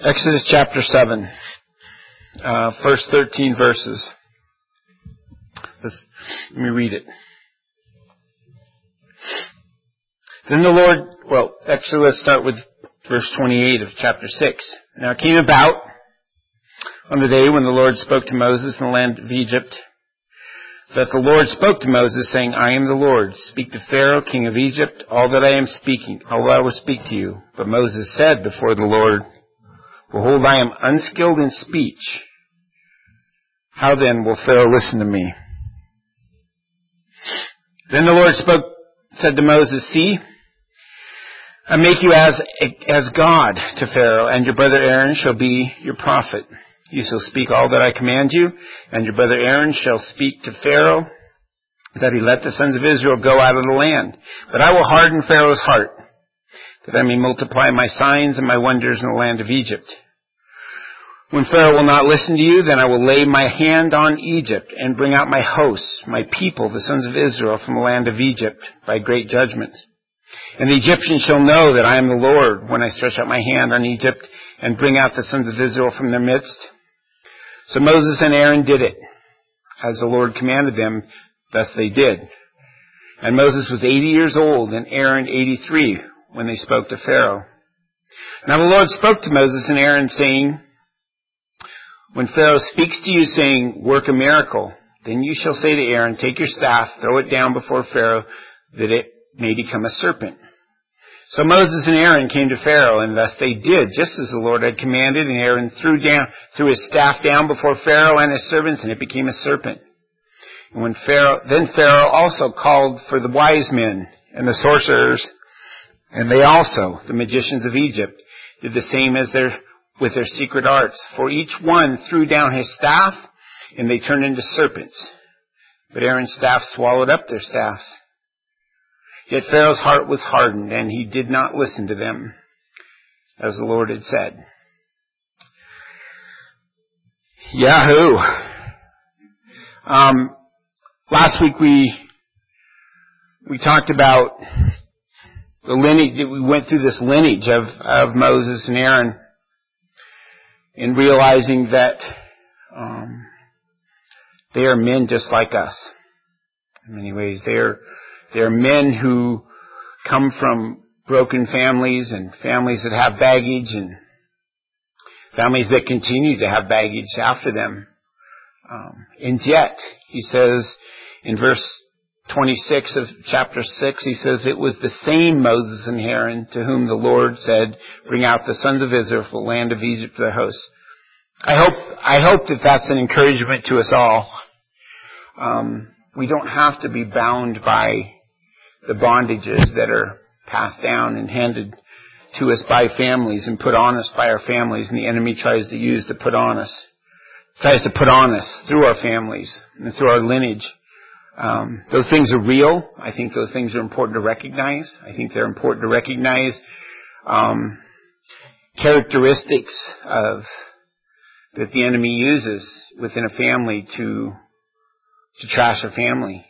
Exodus chapter 7, first 13 verses. Let me read it. Then the Lord, actually let's start with verse 28 of chapter 6. Now it came about on the day when the Lord spoke to Moses in the land of Egypt, that the Lord spoke to Moses, saying, I am the Lord. Speak to Pharaoh, king of Egypt, all that I will speak to you. But Moses said before the Lord, Behold, I am unskilled in speech. How then will Pharaoh listen to me? Then the Lord said to Moses, See, I make you as God to Pharaoh, and your brother Aaron shall be your prophet. You shall speak all that I command you, and your brother Aaron shall speak to Pharaoh, that he let the sons of Israel go out of the land. But I will harden Pharaoh's heart, that I may multiply my signs and my wonders in the land of Egypt. When Pharaoh will not listen to you, then I will lay my hand on Egypt and bring out my hosts, my people, the sons of Israel, from the land of Egypt by great judgment. And the Egyptians shall know that I am the Lord when I stretch out my hand on Egypt and bring out the sons of Israel from their midst. So Moses and Aaron did it, as the Lord commanded them, thus they did. And Moses was 80 years old, and Aaron 83, when they spoke to Pharaoh. Now the Lord spoke to Moses and Aaron, saying, When Pharaoh speaks to you, saying, Work a miracle, then you shall say to Aaron, Take your staff, throw it down before Pharaoh, that it may become a serpent. So Moses and Aaron came to Pharaoh, and thus they did, just as the Lord had commanded, and Aaron threw his staff down before Pharaoh and his servants, and it became a serpent. And then Pharaoh also called for the wise men and the sorcerers, and they also, the magicians of Egypt, did the same with their secret arts. For each one threw down his staff, and they turned into serpents. But Aaron's staff swallowed up their staffs. Yet Pharaoh's heart was hardened, and he did not listen to them, as the Lord had said. Yahoo! Last week we talked about the lineage. We went through this lineage of Moses and Aaron, in realizing that they are men just like us. In many ways, they are men who come from broken families and families that have baggage and families that continue to have baggage after them. And yet, he says in verse 26 of chapter 6, he says, It was the same Moses and Aaron to whom the Lord said, Bring out the sons of Israel from the land of Egypt for their hosts. I hope that that's an encouragement to us all. We don't have to be bound by the bondages that are passed down and handed to us by families and put on us by our families, and the enemy tries to put on us through our families and through our lineage. Those things are real. I think those things are important to recognize. I think they're important to recognize characteristics that the enemy uses within a family to trash a family.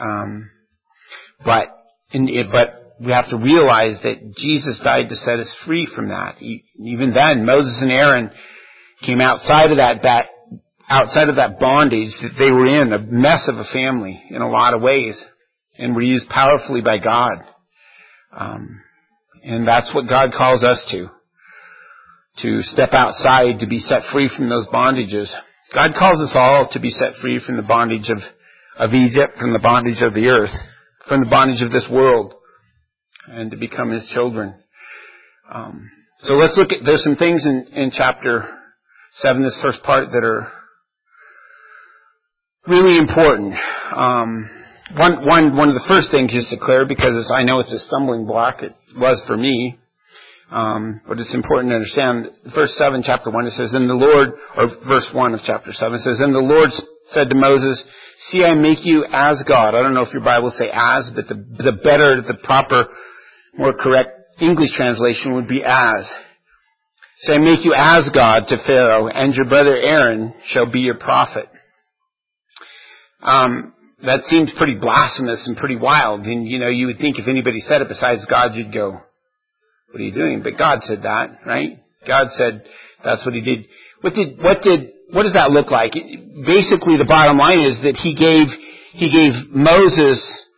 But we have to realize that Jesus died to set us free from that. Even then, Moses and Aaron came outside of that bondage that they were in, a mess of a family in a lot of ways, and were used powerfully by God. And that's what God calls us to step outside, to be set free from those bondages. God calls us all to be set free from the bondage of Egypt, from the bondage of the earth, from the bondage of this world, and to become His children. So let's look at, there's some things in chapter 7, this first part, that are really important. One of the first things, just to clear, because I know it's a stumbling block, it was for me, but it's important to understand. Verse 7, chapter 1, it says, verse 1 of chapter 7, it says, And the Lord said to Moses, See, I make you as God. I don't know if your Bible say as, but the proper, more correct English translation would be as. So I make you as God to Pharaoh, and your brother Aaron shall be your prophet. That seems pretty blasphemous and pretty wild. And, you would think if anybody said it besides God, you'd go, what are you doing? But God said that, right? God said That's what he did. What does that look like? Basically, the bottom line is that he gave Moses,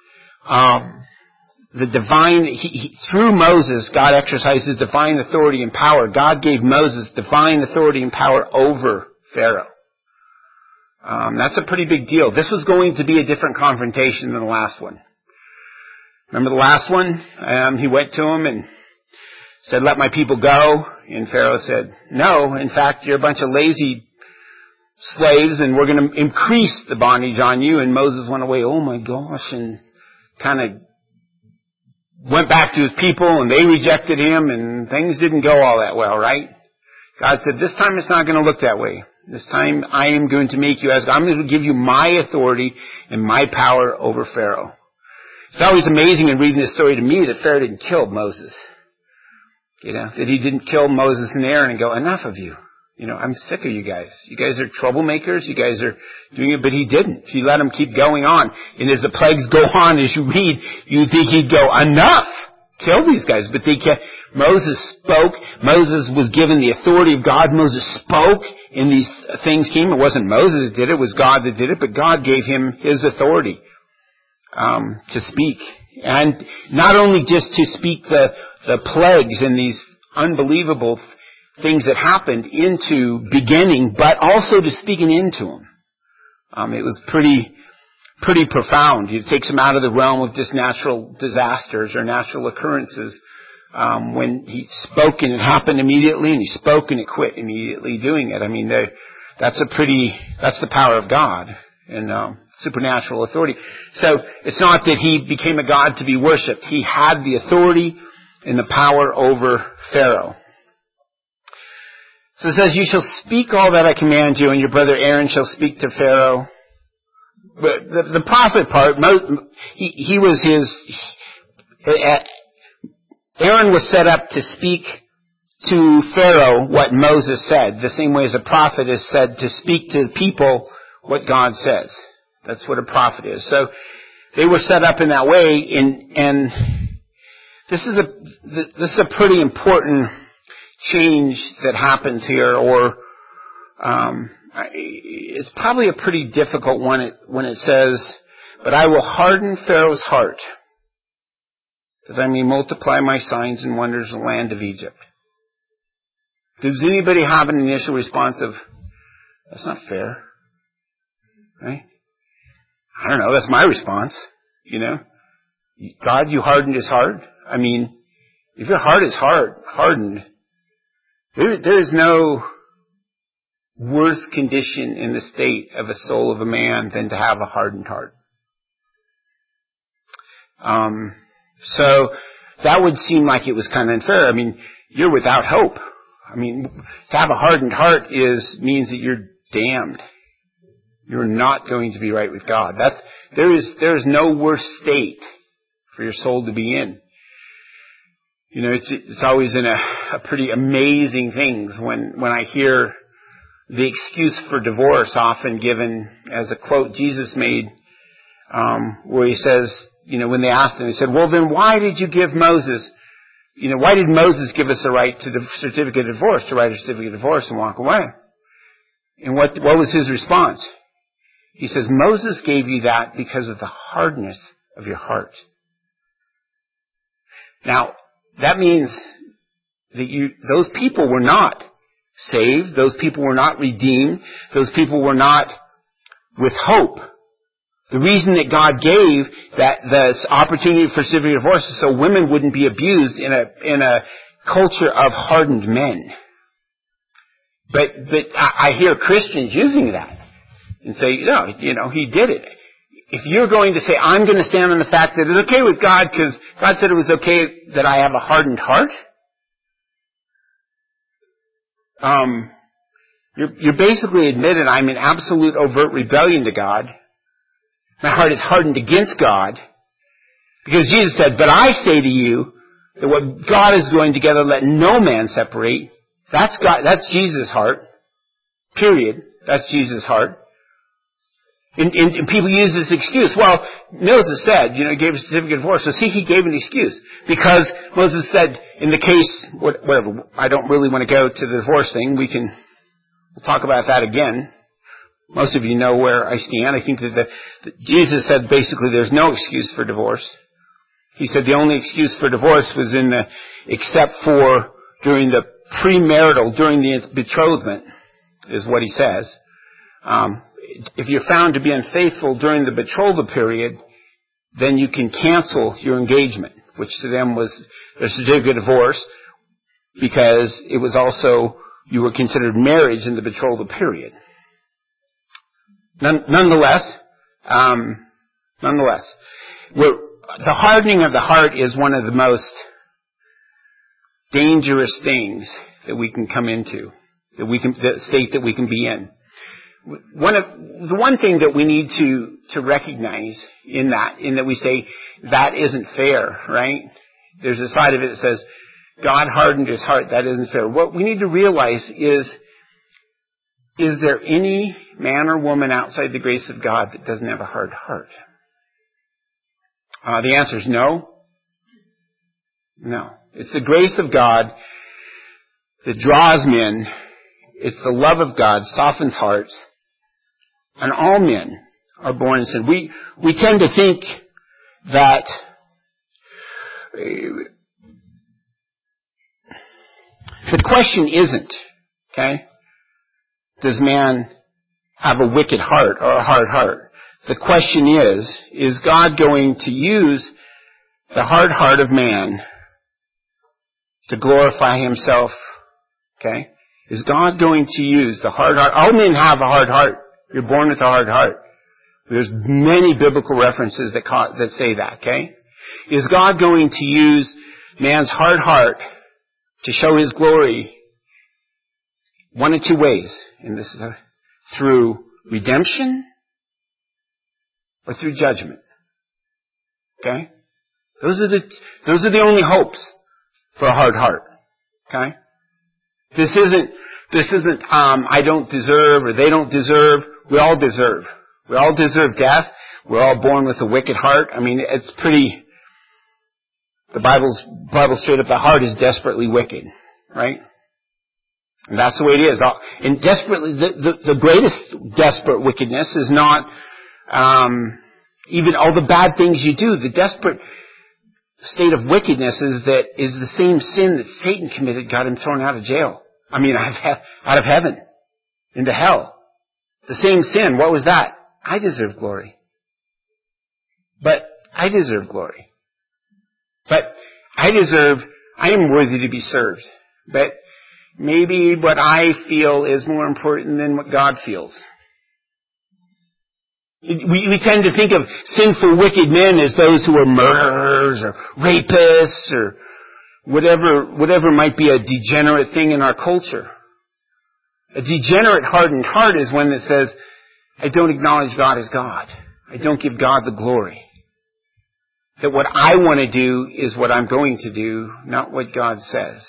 the divine, through Moses, God exercises divine authority and power. God gave Moses divine authority and power over Pharaoh. That's a pretty big deal. This was going to be a different confrontation than the last one. Remember the last one? He went to him and said, let my people go. And Pharaoh said, no, in fact, you're a bunch of lazy slaves and we're going to increase the bondage on you. And Moses went away, oh my gosh, and kind of went back to his people and they rejected him and things didn't go all that well, right? God said, this time it's not going to look that way. This time I am going to make you as God. I'm going to give you my authority and my power over Pharaoh. It's always amazing in reading this story to me that Pharaoh didn't kill Moses. That he didn't kill Moses and Aaron and go, enough of you. I'm sick of you guys. You guys are troublemakers. You guys are doing it, but he didn't. He let them keep going on. And as the plagues go on, as you read, you think he'd go, enough! Kill these guys. But they kept, Moses spoke. Moses was given the authority of God. Moses spoke and these things came. It wasn't Moses that did it. It was God that did it, but God gave him his authority, to speak. And not only just to speak the plagues and these unbelievable things that happened into beginning, but also to speak an end to them. It was pretty profound. It takes him out of the realm of just natural disasters or natural occurrences. When he spoke and it happened immediately, and he spoke and it quit immediately doing it. I mean, that's the power of God and supernatural authority. So it's not that he became a god to be worshipped. He had the authority and the power over Pharaoh. So it says, you shall speak all that I command you, and your brother Aaron shall speak to Pharaoh. But the prophet part, Aaron was set up to speak to Pharaoh what Moses said, the same way as a prophet is said to speak to the people what God says. That's what a prophet is. So they were set up in that way, and this is a pretty important change that happens here, or it's probably a pretty difficult one when it says, but I will harden Pharaoh's heart, that I may multiply my signs and wonders in the land of Egypt. Does anybody have an initial response of, that's not fair? Right? I don't know, that's my response. God, you hardened his heart? I mean, if your heart is hardened, there is no worse condition in the state of a soul of a man than to have a hardened heart. So that would seem like it was kind of unfair. I mean, you're without hope. I mean, to have a hardened heart means that you're damned. You're not going to be right with God. There is no worse state for your soul to be in. It's always in a pretty amazing things when I hear the excuse for divorce often given as a quote Jesus made, where he says, when they asked him, he said, well, then why did you give Moses, why did Moses give us the right to the certificate of divorce, to write a certificate of divorce and walk away? And what was his response? He says, Moses gave you that because of the hardness of your heart. Now, that means that those people were not saved. Those people were not redeemed. Those people were not with hope. The reason that God gave the opportunity for certificate of divorce is so women wouldn't be abused in a culture of hardened men. But I hear Christians using that and say, no, he did it. If you're going to say, I'm going to stand on the fact that it's okay with God because God said it was okay that I have a hardened heart, you're basically admitting I'm in absolute overt rebellion to God. My heart is hardened against God. Because Jesus said, but I say to you that what God is going together, let no man separate. That's God. That's Jesus' heart. Period. That's Jesus' heart. And people use this excuse. Well, Moses said, he gave a certificate of divorce. So see, he gave an excuse. Because Moses said, in the case, whatever, I don't really want to go to the divorce thing. We'll talk about that again. Most of you know where I stand. I think that Jesus said basically there's no excuse for divorce. He said the only excuse for divorce was except for during the premarital, during the betrothment, is what he says. If you're found to be unfaithful during the betrothal period, then you can cancel your engagement, which to them was a certificate of divorce, because it was also, you were considered marriage in the betrothal period. Nonetheless, the hardening of the heart is one of the most dangerous things that we can come into, the state that we can be in. The one thing that we need to recognize in that we say, that isn't fair, right? There's a side of it that says, God hardened his heart, that isn't fair. What we need to realize is there any man or woman outside the grace of God that doesn't have a hard heart? The answer is no. No. It's the grace of God that draws men. It's the love of God, softens hearts. And all men are born in sin. We tend to think that the question isn't, okay, does man have a wicked heart or a hard heart? The question is God going to use the hard heart of man to glorify himself? Okay? Is God going to use the hard heart? All men have a hard heart. You're born with a hard heart. There's many biblical references that say that, okay? Is God going to use man's hard heart to show his glory one of two ways? And this is through redemption or through judgment. Okay? Those are the only hopes for a hard heart. Okay? This isn't I don't deserve or they don't deserve. We all deserve. We all deserve death. We're all born with a wicked heart. I mean, it's pretty, the Bible straight up, the heart is desperately wicked. Right? And that's the way it is. And desperately, the greatest desperate wickedness is not even all the bad things you do. The desperate state of wickedness is the same sin that Satan committed, got him thrown out of jail. I mean, out of heaven into hell. The same sin. What was that? I deserve glory. But I deserve glory. But I am worthy to be served. But maybe what I feel is more important than what God feels. We tend to think of sinful, wicked men as those who are murderers or rapists or whatever might be a degenerate thing in our culture. A degenerate, hardened heart is one that says, I don't acknowledge God as God. I don't give God the glory. That what I want to do is what I'm going to do, not what God says.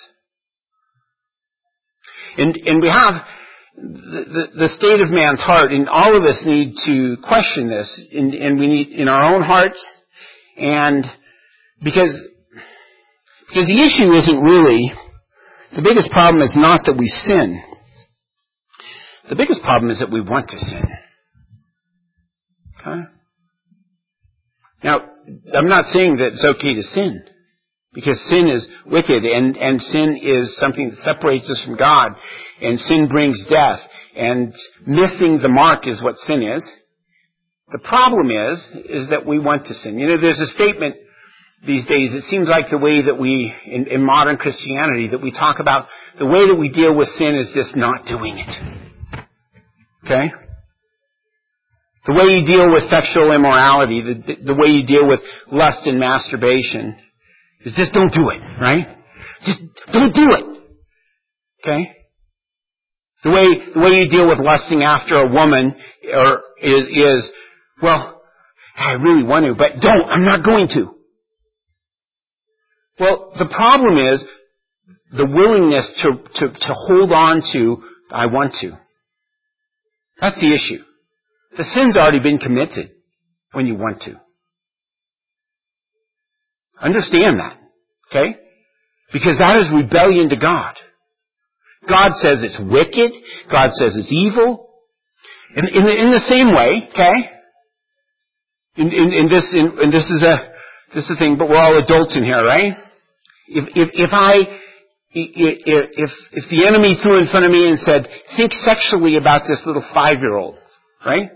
And we have the state of man's heart, and all of us need to question this, and we need in our own hearts, and because the issue isn't really, the biggest problem is not that we sin. The biggest problem is that we want to sin. Okay? Now, I'm not saying that it's okay to sin, because sin is wicked, and sin is something that separates us from God, and sin brings death, and missing the mark is what sin is. The problem is that we want to sin. There's a statement these days, it seems like the way that we, in modern Christianity, that we talk about the way that we deal with sin is just not doing it. Okay? The way you deal with sexual immorality, the way you deal with lust and masturbation, is just don't do it, right? Just don't do it. Okay? The way you deal with lusting after a woman is, well, I really want to, but don't, I'm not going to. Well, the problem is the willingness to hold on to, I want to. That's the issue. The sin's already been committed when you want to. Understand that, okay? Because that is rebellion to God. God says it's wicked. God says it's evil. In the same way, okay? This is a thing, but we're all adults in here, right? If the enemy threw in front of me and said, think sexually about this little 5-year-old, right?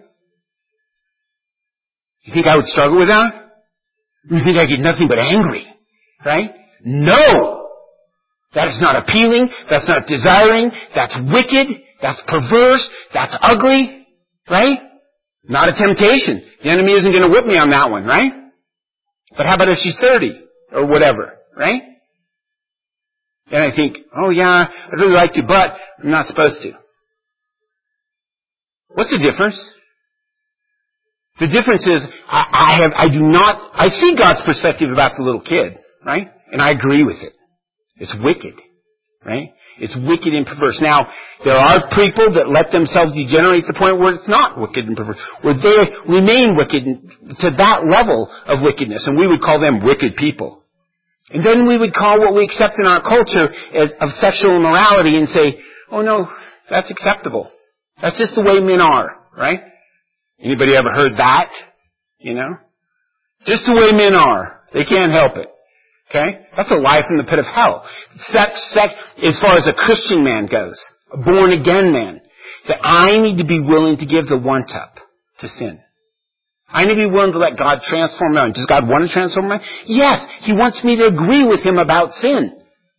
You think I would struggle with that? You think I get nothing but angry, right? No! That is not appealing, that's not desiring, that's wicked, that's perverse, that's ugly, right? Not a temptation. The enemy isn't going to whip me on that one, right? But how about if she's 30 or whatever, right? And I think, oh yeah, I'd really like to, but I'm not supposed to. What's the difference? The difference is, I see God's perspective about the little kid, right? And I agree with it. It's wicked, right? It's wicked and perverse. Now, there are people that let themselves degenerate to the point where it's not wicked and perverse, where they remain wicked to that level of wickedness, and we would call them wicked people. And then we would call what we accept in our culture of sexual immorality and say, oh no, that's acceptable. That's just the way men are, right? Anybody ever heard that? You know? Just the way men are. They can't help it. Okay? That's a lie from the pit of hell. Sex, as far as a Christian man goes, a born again man, that I need to be willing to give the want up to sin. I need to be willing to let God transform my mind. Does God want to transform my mind? Yes, He wants me to agree with Him about sin.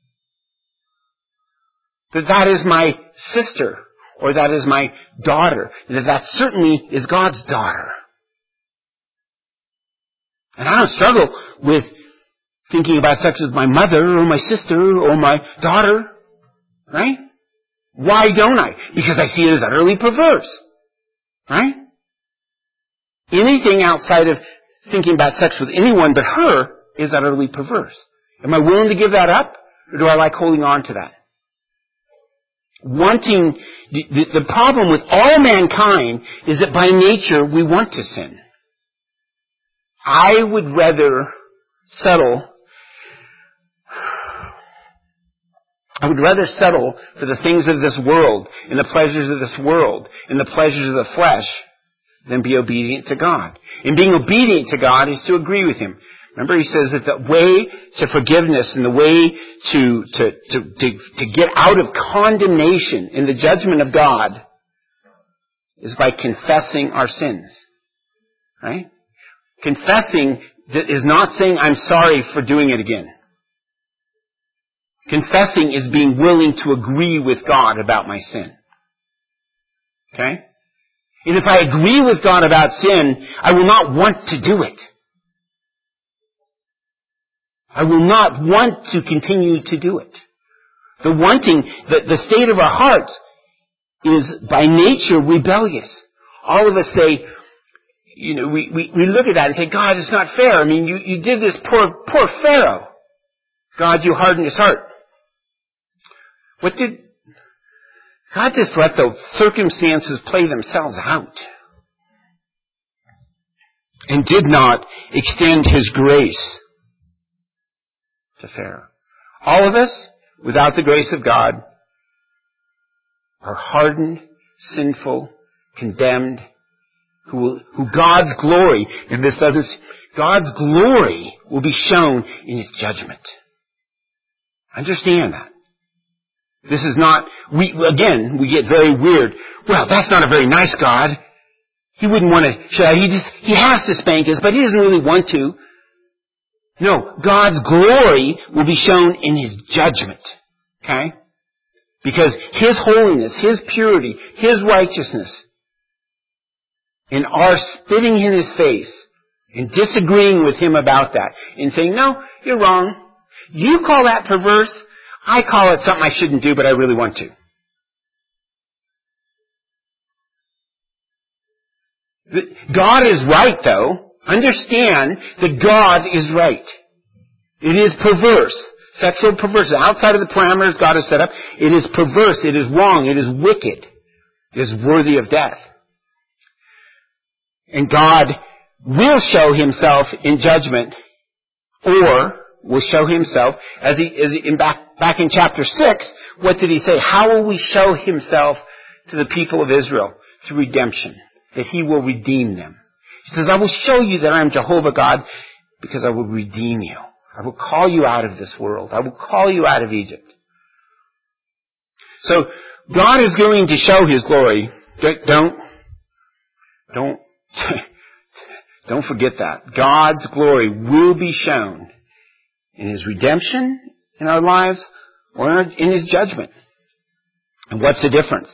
That is my sister, or that is my daughter. That certainly is God's daughter. And I don't struggle with thinking about sex with my mother, or my sister, or my daughter. Right? Why don't I? Because I see it as utterly perverse. Right? Anything outside of thinking about sex with anyone but her is utterly perverse. Am I willing to give that up? Or do I like holding on to that? The problem with all mankind is that by nature we want to sin. I would rather settle for the things of this world, and the pleasures of this world, and the pleasures of the flesh, than be obedient to God. And being obedient to God is to agree with Him. Remember, He says that the way to forgiveness and the way to get out of condemnation in the judgment of God is by confessing our sins. Right? Confessing is not saying I'm sorry for doing it again. Confessing is being willing to agree with God about my sin. Okay? And if I agree with God about sin, I will not want to do it. I will not want to continue to do it. The wanting, the state of our hearts is by nature rebellious. All of us say, you know, we look at that and say, God, it's not fair. I mean, you did this poor Pharaoh. God, you hardened his heart. God just let the circumstances play themselves out and did not extend His grace to Pharaoh. All of us, without the grace of God, are hardened, sinful, condemned, who God's glory, and God's glory will be shown in His judgment. Understand that. This is not, we get very weird. Well, that's not a very nice God. He wouldn't want to, He has to spank us, but He doesn't really want to. No, God's glory will be shown in His judgment. Okay? Because His holiness, His purity, His righteousness, and our spitting in His face and disagreeing with Him about that and saying, no, you're wrong. You call that perverse. I call it something I shouldn't do, but I really want to. God is right, though. Understand that God is right. It is perverse. Sexual perversion. Outside of the parameters God has set up, it is perverse, it is wrong, it is wicked. It is worthy of death. And God will show himself in judgment, or will show himself back in chapter 6, what did he say? How will we show himself to the people of Israel? Through redemption. That he will redeem them. He says, I will show you that I am Jehovah God because I will redeem you. I will call you out of this world. I will call you out of Egypt. So, God is going to show his glory. Don't forget that. God's glory will be shown in his redemption in our lives or in his judgment. And what's the difference?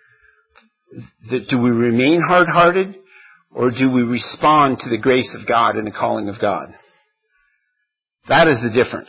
Do we remain hard-hearted or do we respond to the grace of God and the calling of God? That is the difference.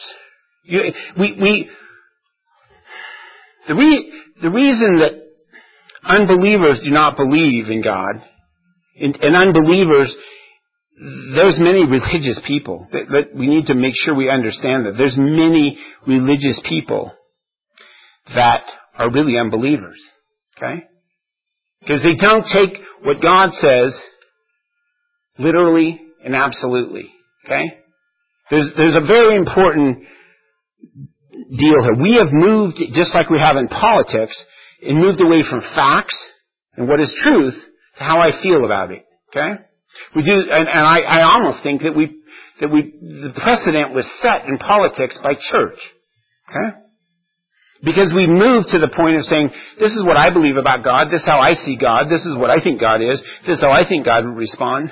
The reason that unbelievers do not believe in God, and unbelievers, there's many religious people. That we need to make sure we understand that. There's many religious people that are really unbelievers. Okay? Because they don't take what God says literally and absolutely. Okay? There's a very important deal here. We have moved, just like we have in politics, and moved away from facts and what is truth to how I feel about it. Okay? We do, and I almost think that the precedent was set in politics by church. Okay? Because we moved to the point of saying, this is what I believe about God, this is how I see God, this is what I think God is, this is how I think God would respond.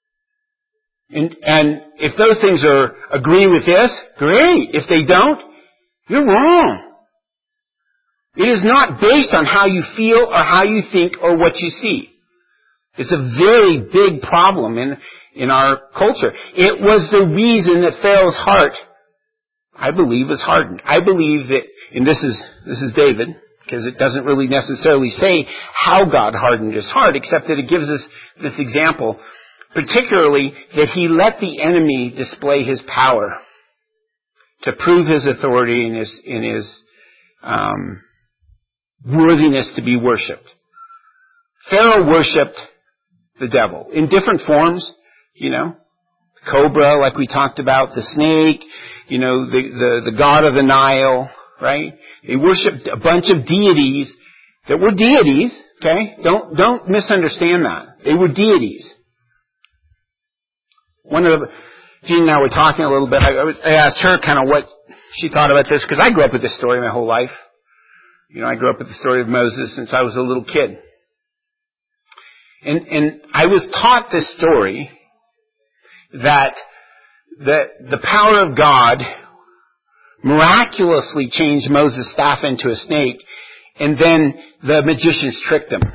And if those things agree with this, great. If they don't, you're wrong. It is not based on how you feel or how you think or what you see. It's a very big problem in our culture. It was the reason that Pharaoh's heart, I believe, was hardened. I believe that, and this is David, because it doesn't really necessarily say how God hardened his heart, except that it gives us this example, particularly that he let the enemy display his power to prove his authority and his worthiness to be worshipped. Pharaoh worshipped the devil in different forms, the cobra, like we talked about, the snake, the god of the Nile, right? They worshipped a bunch of deities that were deities, okay? Don't misunderstand that. They were deities. Jean and I were talking a little bit. I asked her kind of what she thought about this, because I grew up with this story my whole life. I grew up with the story of Moses since I was a little kid. And I was taught this story that the power of God miraculously changed Moses' staff into a snake, and then the magicians tricked him.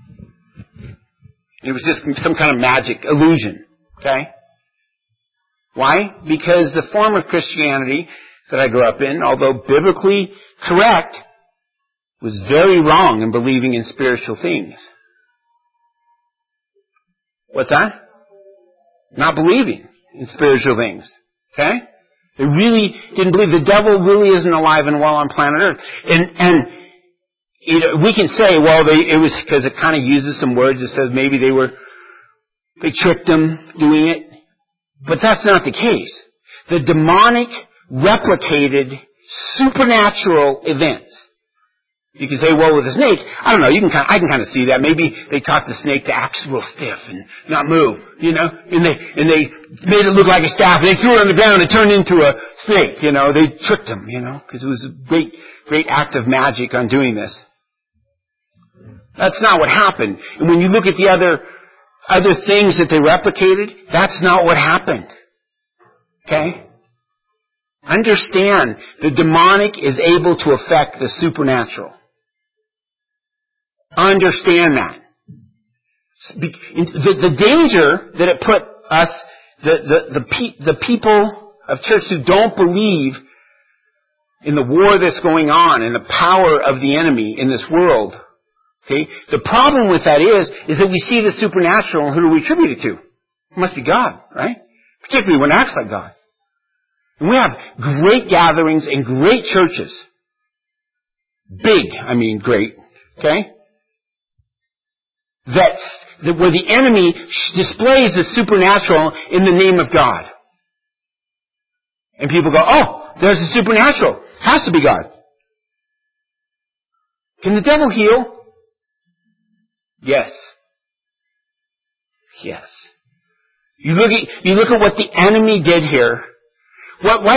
It was just some kind of magic illusion. Okay? Why? Because the form of Christianity that I grew up in, although biblically correct, was very wrong in believing in spiritual things. What's that? Not believing in spiritual things. Okay? They really didn't believe. The devil really isn't alive and well on planet Earth. And we can say, well, it was because it kind of uses some words that says maybe they tricked him doing it. But that's not the case. The demonic replicated supernatural events. You can say, well, with a snake, I don't know, I can kind of see that. Maybe they taught the snake to act real stiff and not move, and they made it look like a staff, and they threw it on the ground and it turned into a snake, they tricked him, because it was a great act of magic on doing this. That's not what happened. And when you look at the other things that they replicated, that's not what happened. Okay? Understand, the demonic is able to affect the supernatural. Understand that. The danger that it put us, the people of church who don't believe in the war that's going on and the power of the enemy in this world. See, the problem with that is that we see the supernatural, and who do we attribute it to? It must be God, right? Particularly when it acts like God. And we have great gatherings and great churches. Big, great. Okay? where the enemy displays the supernatural in the name of God. And people go, oh, there's the supernatural. Has to be God. Can the devil heal? Yes. Yes. You look at what the enemy did here. Why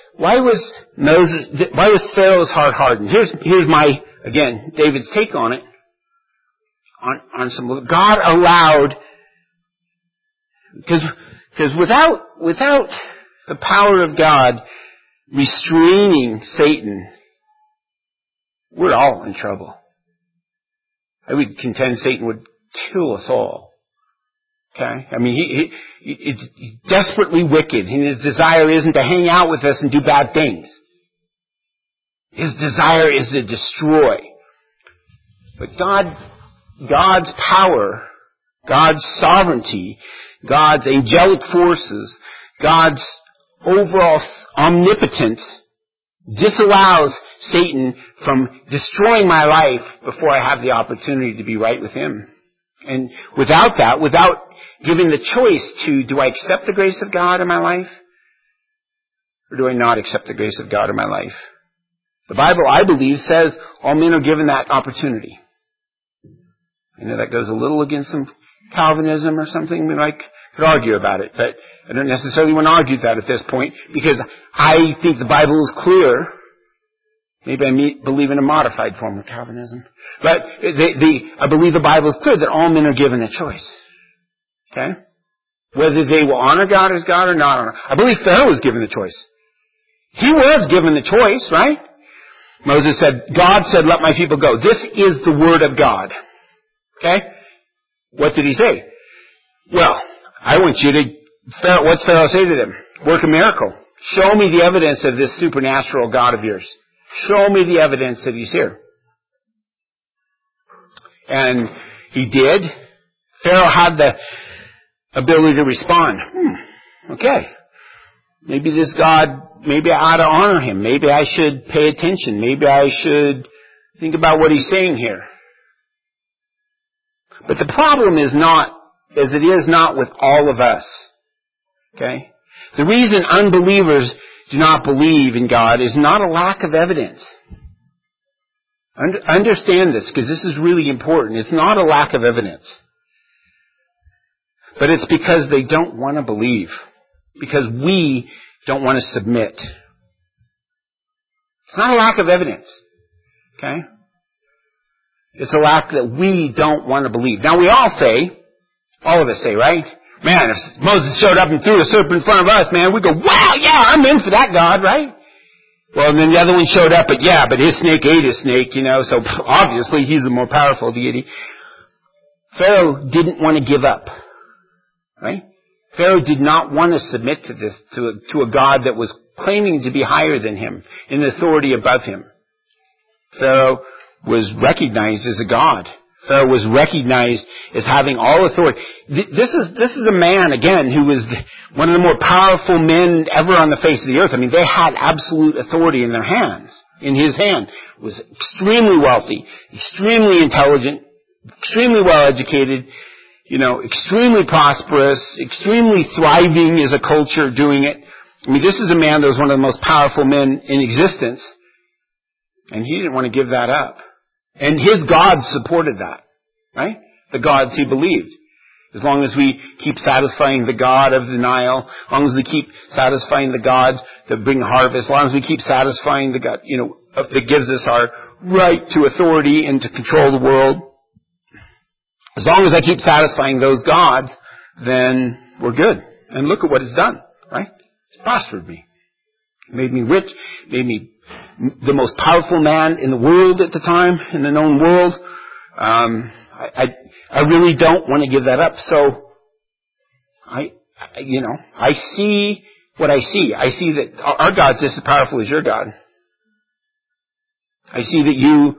was Pharaoh's heart hardened? Here's my, again, David's take on it. On some, God allowed, because without the power of God restraining Satan, we're all in trouble. I would contend Satan would kill us all. Okay? I mean, he's desperately wicked, and his desire isn't to hang out with us and do bad things. His desire is to destroy. But God's power, God's sovereignty, God's angelic forces, God's overall omnipotence disallows Satan from destroying my life before I have the opportunity to be right with him. And without giving the choice to, do I accept the grace of God in my life? Or do I not accept the grace of God in my life? The Bible, I believe, says all men are given that opportunity. I know that goes a little against some Calvinism or something. We could argue about it, but I don't necessarily want to argue that at this point, because I think the Bible is clear. Maybe I believe in a modified form of Calvinism. But I believe the Bible is clear that all men are given a choice. Okay? Whether they will honor God as God or not honor. I believe Pharaoh was given the choice. He was given the choice, right? Moses said, God said, let my people go. This is the word of God. Okay? What did he say? Well, I want you to, what's Pharaoh say to them? Work a miracle. Show me the evidence of this supernatural God of yours. Show me the evidence that he's here. And he did. Pharaoh had the ability to respond. Okay. Maybe this God, maybe I ought to honor him. Maybe I should pay attention. Maybe I should think about what he's saying here. But the problem is not, as it is not with all of us. Okay? The reason unbelievers do not believe in God is not a lack of evidence. Understand this, because this is really important. It's not a lack of evidence. But it's because they don't want to believe. Because we don't want to submit. It's not a lack of evidence. Okay? It's a lack that we don't want to believe. Now we all of us say, right? Man, if Moses showed up and threw a serpent in front of us, man, we'd go, wow, yeah, I'm in for that God, right? Well, and then the other one showed up, but his snake ate his snake, so obviously he's the more powerful deity. Pharaoh didn't want to give up, right? Pharaoh did not want to submit to this, to a God that was claiming to be higher than him, in authority above him. Pharaoh was recognized as a god. Pharaoh was recognized as having all authority. This is a man, again, who was one of the more powerful men ever on the face of the earth. I mean, they had absolute authority in their hands. In his hand. Was extremely wealthy, extremely intelligent, extremely well educated, extremely prosperous, extremely thriving as a culture doing it. I mean, this is a man that was one of the most powerful men in existence. And he didn't want to give that up. And his gods supported that, right? The gods he believed. As long as we keep satisfying the God of the Nile, as long as we keep satisfying the gods that bring harvest, as long as we keep satisfying the God, that gives us our right to authority and to control the world, as long as I keep satisfying those gods, then we're good. And look at what it's done, right? It's prospered me. It made me rich, made me the most powerful man in the world at the time, in the known world. I really don't want to give that up. So, I see what I see. I see that our God's just as powerful as your God. I see that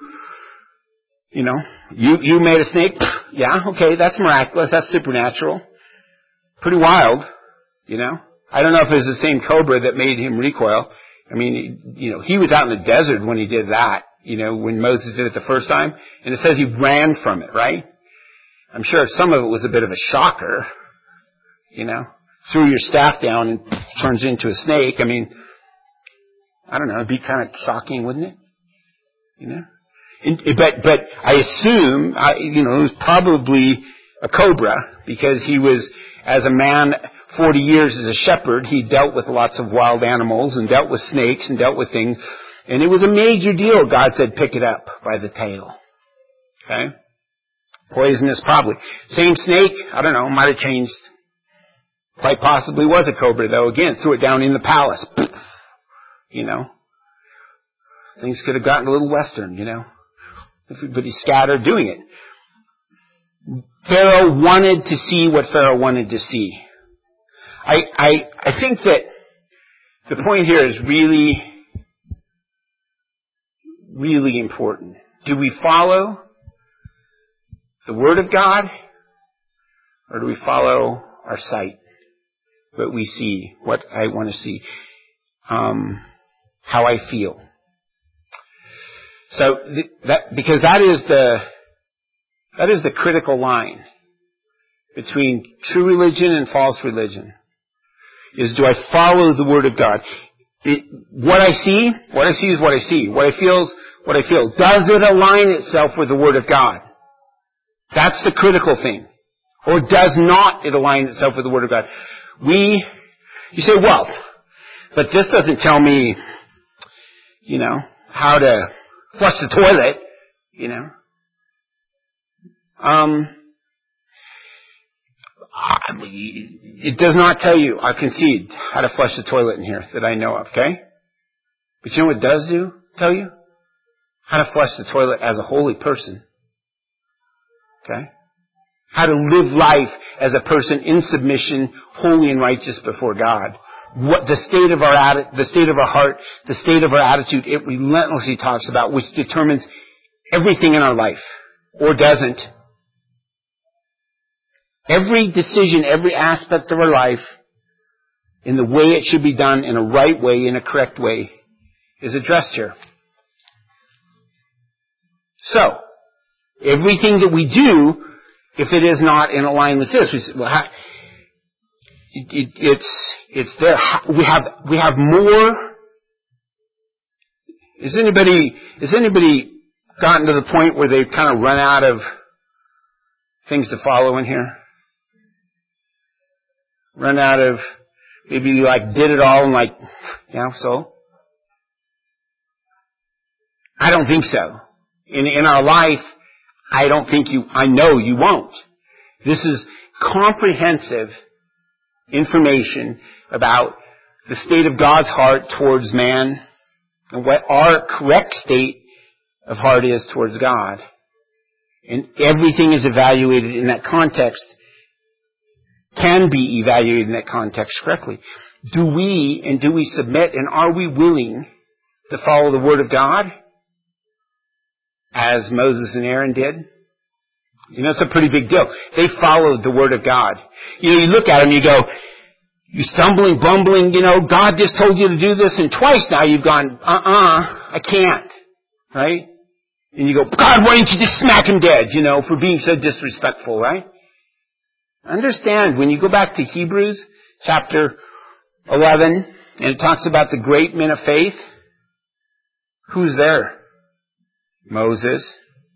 you made a snake. Yeah, okay, that's miraculous. That's supernatural. Pretty wild, I don't know if it was the same cobra that made him recoil. I mean, he was out in the desert when he did that, when Moses did it the first time. And it says he ran from it, right? I'm sure some of it was a bit of a shocker, you know. Threw your staff down and turns into a snake. I mean, I don't know, it'd be kind of shocking, wouldn't it? You know? But I assume, it was probably a cobra, because he was, as a man, 40 years as a shepherd, he dealt with lots of wild animals and dealt with snakes and dealt with things. And it was a major deal. God said, pick it up by the tail. Okay? Poisonous, probably. Same snake, I don't know, might have changed. Quite possibly was a cobra, though. Again, threw it down in the palace. You know. Things could have gotten a little western, you know. Everybody scattered doing it. Pharaoh wanted to see what Pharaoh wanted to see. I think that the point here is really, really important. Do we follow the Word of God, or do we follow our sight? What we see, what I want to see, how I feel. So because that is the critical line between true religion and false religion. Is, do I follow the Word of God? What I see is what I see. What I feel is what I feel. Does it align itself with the Word of God? That's the critical thing. Or does not it align itself with the Word of God? You say, well, but this doesn't tell me, how to flush the toilet, It does not tell you, I concede, how to flush the toilet in here that I know of, okay? But you know what it does tell you? How to flush the toilet as a holy person. Okay? How to live life as a person in submission, holy and righteous before God. What the state of our heart, the state of our attitude, it relentlessly talks about, which determines everything in our life, or doesn't. Every decision, every aspect of our life, in the way it should be done, in a right way, in a correct way, is addressed here. So, everything that we do, if it is not in line with this, we say, well, it's there. We have more. Has anybody gotten to the point where they've kind of run out of things to follow in here? Run out of, maybe you did it all and so? I don't think so. In our life, I know you won't. This is comprehensive information about the state of God's heart towards man and what our correct state of heart is towards God. And everything is evaluated in that context, can be evaluated in that context correctly. Do we submit, and are we willing to follow the Word of God as Moses and Aaron did? It's a pretty big deal. They followed the Word of God. You look at them and you go, you stumbling, bumbling, God just told you to do this, and twice now you've gone, I can't. Right? And you go, God, why didn't you just smack him dead, for being so disrespectful, right? Understand, when you go back to Hebrews chapter 11, and it talks about the great men of faith, who's there? Moses.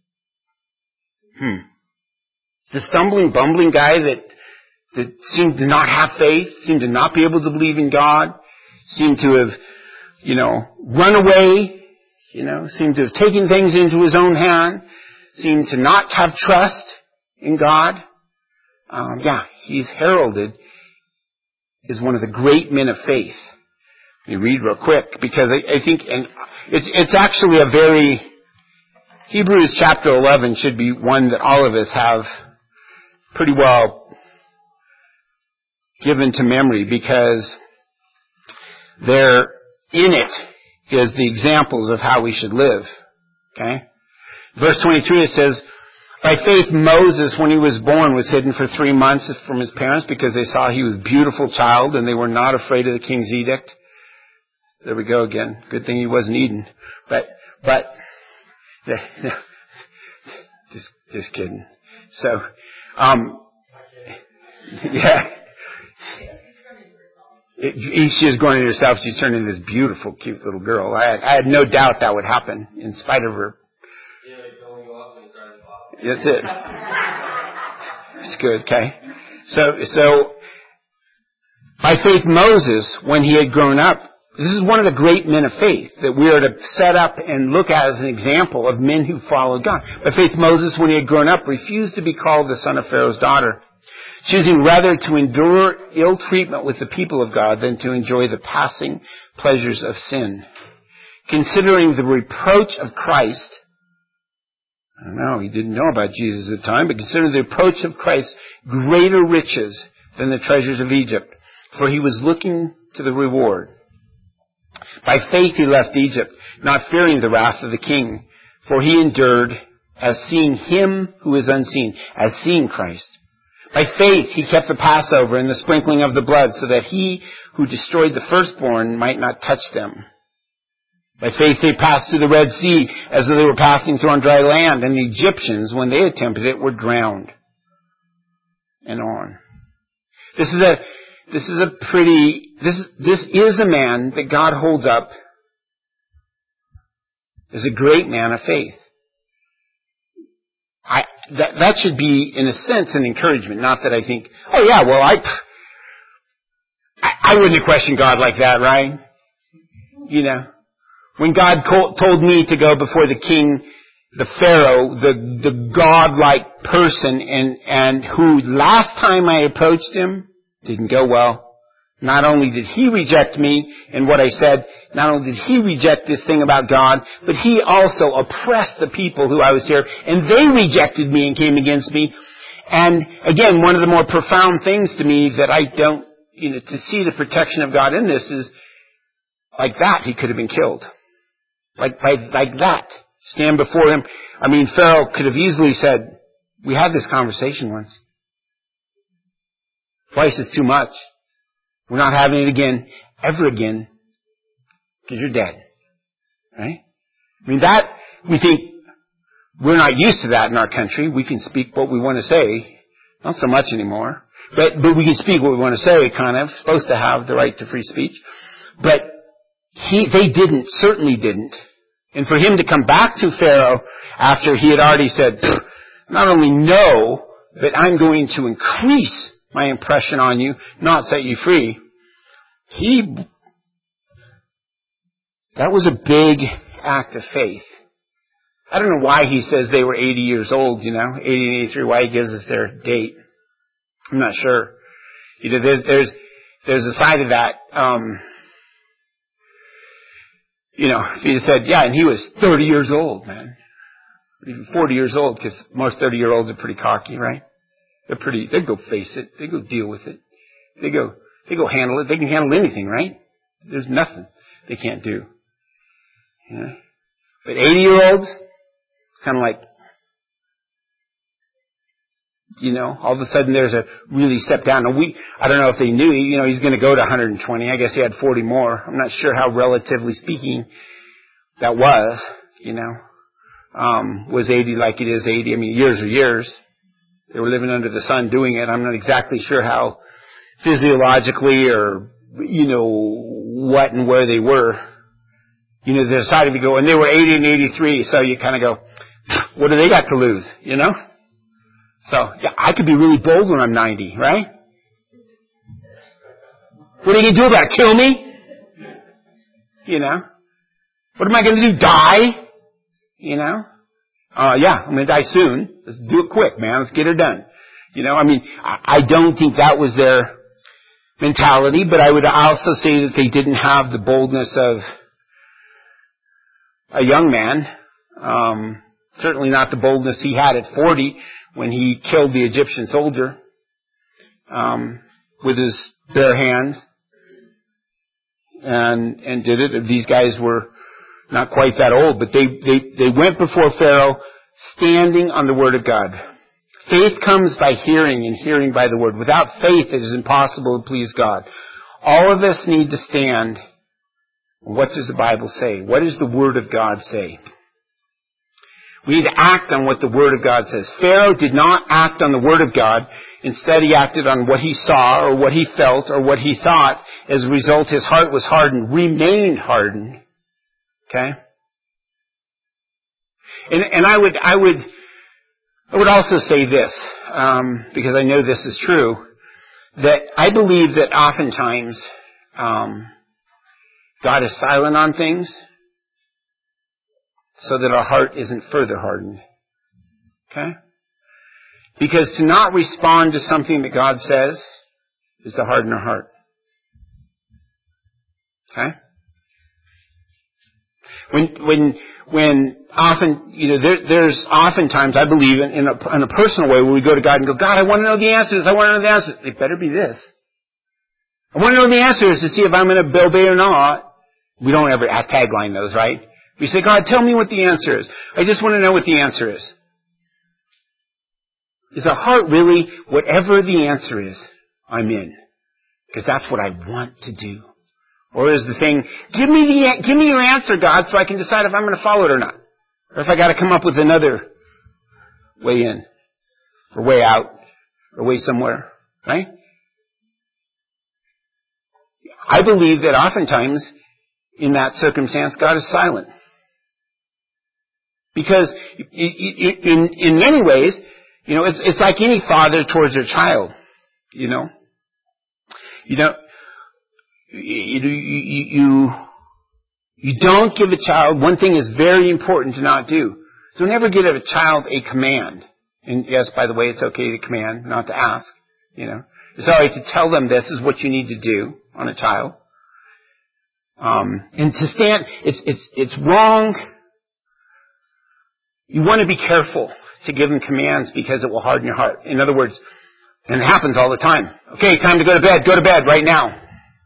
The stumbling, bumbling guy that seemed to not have faith, seemed to not be able to believe in God, seemed to have, run away, seemed to have taken things into his own hand, seemed to not have trust in God. He's heralded as one of the great men of faith. Let me read real quick, because I think, and it's actually Hebrews chapter 11 should be one that all of us have pretty well given to memory, because there in it is the examples of how we should live. Okay? Verse 23, it says, by faith Moses, when he was born, was hidden for 3 months from his parents because they saw he was a beautiful child and they were not afraid of the king's edict. There we go again. Good thing he wasn't eaten. But just kidding. So, Yeah. She is growing into herself. She's turning into this beautiful, cute little girl. I had no doubt that would happen, in spite of her. That's it. It's good, okay? So, by faith, Moses, when he had grown up, this is one of the great men of faith that we are to set up and look at as an example of men who followed God. By faith, Moses, when he had grown up, refused to be called the son of Pharaoh's daughter, choosing rather to endure ill treatment with the people of God than to enjoy the passing pleasures of sin. Considering the reproach of Christ, I don't know, he didn't know about Jesus at the time, but considering the reproach of Christ greater riches than the treasures of Egypt, for he was looking to the reward. By faith he left Egypt, not fearing the wrath of the king, for he endured as seeing him who is unseen, as seeing Christ. By faith he kept the Passover and the sprinkling of the blood, so that he who destroyed the firstborn might not touch them. By faith they passed through the Red Sea as though they were passing through on dry land, and the Egyptians, when they attempted it, were drowned. And on. This is a man that God holds up as a great man of faith. That should be, in a sense, an encouragement. Not that I think, oh yeah, well, I wouldn't have questioned God like that, right? You know, when God told me to go before the king, the Pharaoh, the godlike person, and who last time I approached him didn't go well. Not only did he reject me and what I said, not only did he reject this thing about God, but he also oppressed the people who I was here, and they rejected me and came against me. And again, one of the more profound things to me that I don't, to see the protection of God in this is, like that, he could have been killed. Like that. Stand before him. I mean, Pharaoh could have easily said, we had this conversation once. Twice is too much. We're not having it again, ever again, because you're dead. Right? I mean, that, we think, we're not used to that in our country. We can speak what we want to say. Not so much anymore. But we can speak what we want to say, kind of. Supposed to have the right to free speech. But they certainly didn't. And for him to come back to Pharaoh after he had already said, not only no, but I'm going to increase my impression on you, not set you free. That was a big act of faith. I don't know why he says they were 80 years old, 80 and 83, why he gives us their date. I'm not sure. There's a side of that, if he said, yeah, and he was 30 years old, man. Even 40 years old, because most 30-year-olds are pretty cocky, right? They go face it. They go deal with it. They go handle it. They can handle anything, right? There's nothing they can't do. But 80-year-olds, kind of like, all of a sudden there's a really step down. And I don't know if they knew, he's going to go to 120. I guess he had 40 more. I'm not sure how relatively speaking that was, was 80 like it is 80. I mean, years are years. They were living under the sun doing it. I'm not exactly sure how physiologically or, what and where they were. They decided to go, and they were 80 and 83, so you kind of go, what do they got to lose, So, yeah, I could be really bold when I'm 90, right? What are you going to do about it? Kill me? What am I going to do? Die? Yeah, I'm going to die soon. Let's do it quick, man. Let's get her done. I don't think that was their mentality, but I would also say that they didn't have the boldness of a young man. Certainly not the boldness he had at 40 when he killed the Egyptian soldier with his bare hands and did it. These guys were not quite that old, but they went before Pharaoh standing on the word of God. Faith comes by hearing, and hearing by the word. Without faith, it is impossible to please God. All of us need to stand. What does the Bible say? What does the word of God say? We need to act on what the Word of God says. Pharaoh did not act on the Word of God. Instead, he acted on what he saw or what he felt or what he thought. As a result, his heart was hardened, remained hardened. Okay? And I would also say this, because I know this is true, that I believe that oftentimes God is silent on things so that our heart isn't further hardened. Okay? Because to not respond to something that God says is to harden our heart. Okay? When often, there's oftentimes, I believe, in a personal way where we go to God and go, God, I want to know the answers. I want to know the answers. It better be this. I want to know the answers to see if I'm going to obey or not. We don't ever tagline those, right? We say, God, tell me what the answer is. I just want to know what the answer is. Is our heart really, whatever the answer is, I'm in? Because that's what I want to do. Or is the thing, give me your answer, God, so I can decide if I'm going to follow it or not. Or if I got to come up with another way in, or way out, or way somewhere, right? I believe that oftentimes, in that circumstance, God is silent. Because in many ways, it's like any father towards their child, You don't give a child, one thing is very important to not do. Don't ever give a child a command. And yes, by the way, it's okay to command, not to ask, It's alright to tell them this is what you need to do on a child. And to stand, it's wrong. You want to be careful to give them commands because it will harden your heart. In other words, and it happens all the time. Okay, time to go to bed. Go to bed right now.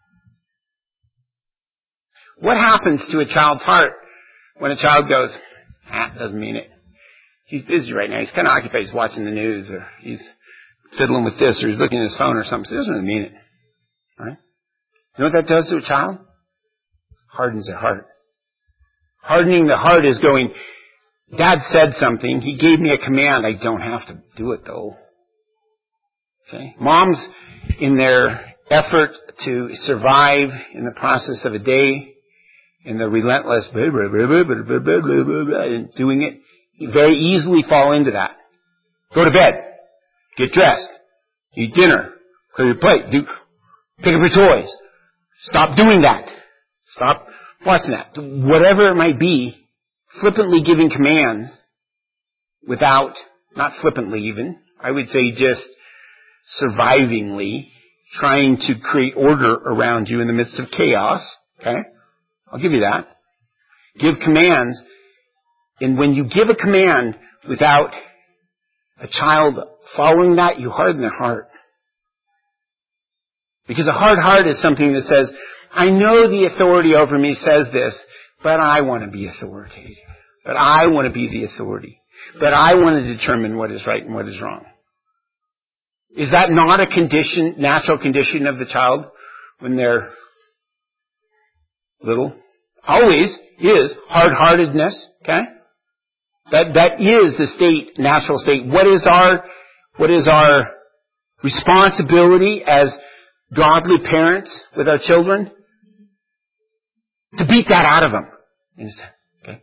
What happens to a child's heart when a child goes, doesn't mean it. He's busy right now. He's kind of occupied. He's watching the news, or he's fiddling with this, or he's looking at his phone or something. So he doesn't really mean it. Right? You know what that does to a child? Hardens their heart. Hardening the heart is going, Dad said something. He gave me a command. I don't have to do it, though. Okay? Moms, in their effort to survive in the process of a day, in the relentless doing it, you very easily fall into that. Go to bed. Get dressed. Eat dinner. Clear your plate. Pick up your toys. Stop doing that. Stop watching that. Whatever it might be, flippantly giving commands without, not flippantly even, I would say just survivingly trying to create order around you in the midst of chaos. Okay? I'll give you that. Give commands. And when you give a command without a child following that, you harden their heart. Because a hard heart is something that says, I know the authority over me says this, but I want to be authoritative. But I want to be the authority. But I want to determine what is right and what is wrong. Is that not a condition, natural condition of the child when they're little? Always is hard-heartedness, okay? That is the state, natural state. What is our responsibility as godly parents with our children? To beat that out of them. Okay?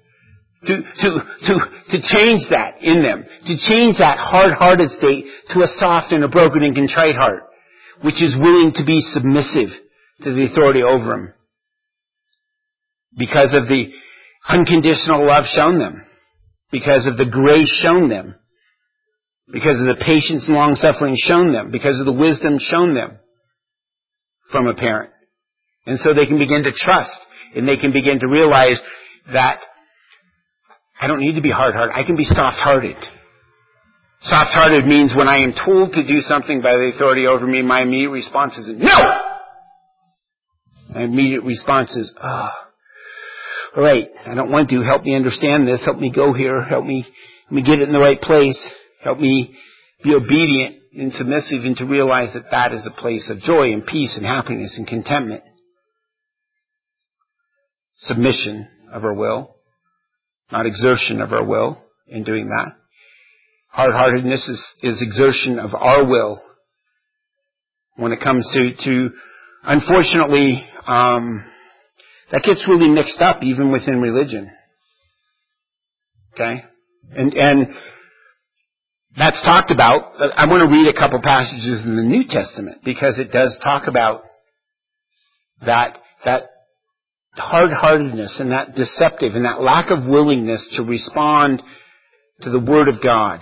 To change that in them. To change that hard-hearted state to a soft and a broken and contrite heart, which is willing to be submissive to the authority over them. Because of the unconditional love shown them. Because of the grace shown them. Because of the patience and long-suffering shown them. Because of the wisdom shown them from a parent. And so they can begin to trust. And they can begin to realize that I don't need to be hard-hearted. I can be soft-hearted. Soft-hearted means when I am told to do something by the authority over me, my immediate response is no! My immediate response is, all right, I don't want to. Help me understand this. Help me go here. Help me get it in the right place. Help me be obedient and submissive and to realize that that is a place of joy and peace and happiness and contentment. Submission of our will, not exertion of our will. in doing that. Hard-heartedness is exertion of our will when it comes to unfortunately, that gets really mixed up even within religion. Okay? And that's talked about. I want to read a couple passages in the New Testament because it does talk about that hard-heartedness and that deceptive and that lack of willingness to respond to the Word of God.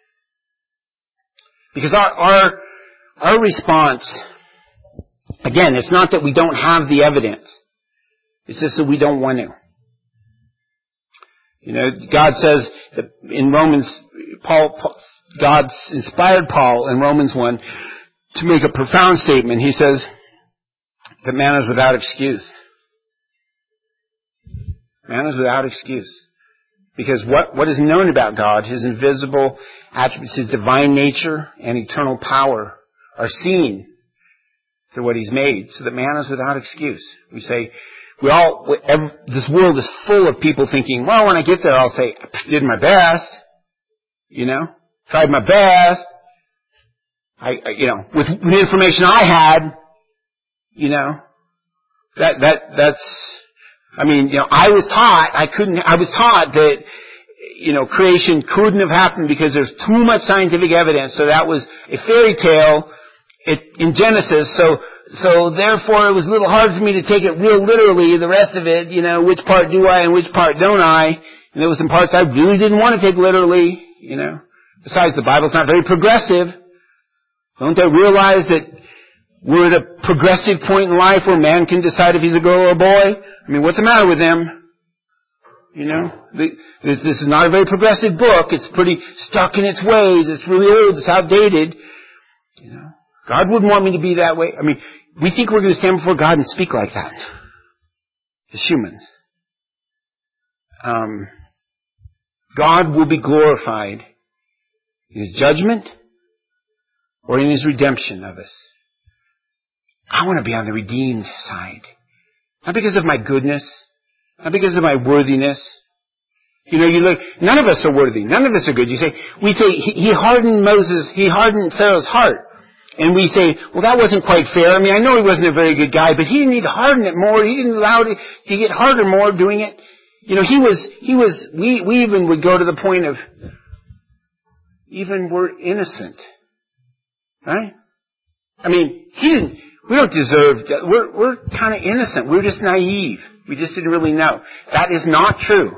Because our response, again, it's not that we don't have the evidence. It's just that we don't want to. You know, God says that in Romans, God inspired Paul in Romans 1 to make a profound statement. He says that man is without excuse. Man is without excuse. Because what is known about God, His invisible attributes, His divine nature and eternal power are seen through what He's made, so that man is without excuse. We say, this world is full of people thinking, well, when I get there, I'll say, I did my best. You know? Tried my best. With the information I had, that's, I was taught that, creation couldn't have happened because there's too much scientific evidence. So that was a fairy tale in Genesis. So therefore it was a little hard for me to take it real literally. The rest of it, which part do I and which part don't I? And there were some parts I really didn't want to take literally, Besides, the Bible's not very progressive. Don't they realize that we're at a progressive point in life where man can decide if he's a girl or a boy? What's the matter with him? This is not a very progressive book. It's pretty stuck in its ways. It's really old. It's outdated. God wouldn't want me to be that way. We think we're going to stand before God and speak like that as humans. God will be glorified in His judgment or in His redemption of us. I want to be on the redeemed side. Not because of my goodness. Not because of my worthiness. You look, none of us are worthy. None of us are good. We say, He hardened Pharaoh's heart. And we say, well, that wasn't quite fair. I know he wasn't a very good guy, but he didn't need to harden it more. He didn't allow it to get harder more doing it. We even would go to the point of, even we're innocent. Right? We don't deserve, we're kind of innocent. We're just naive. We just didn't really know. That is not true.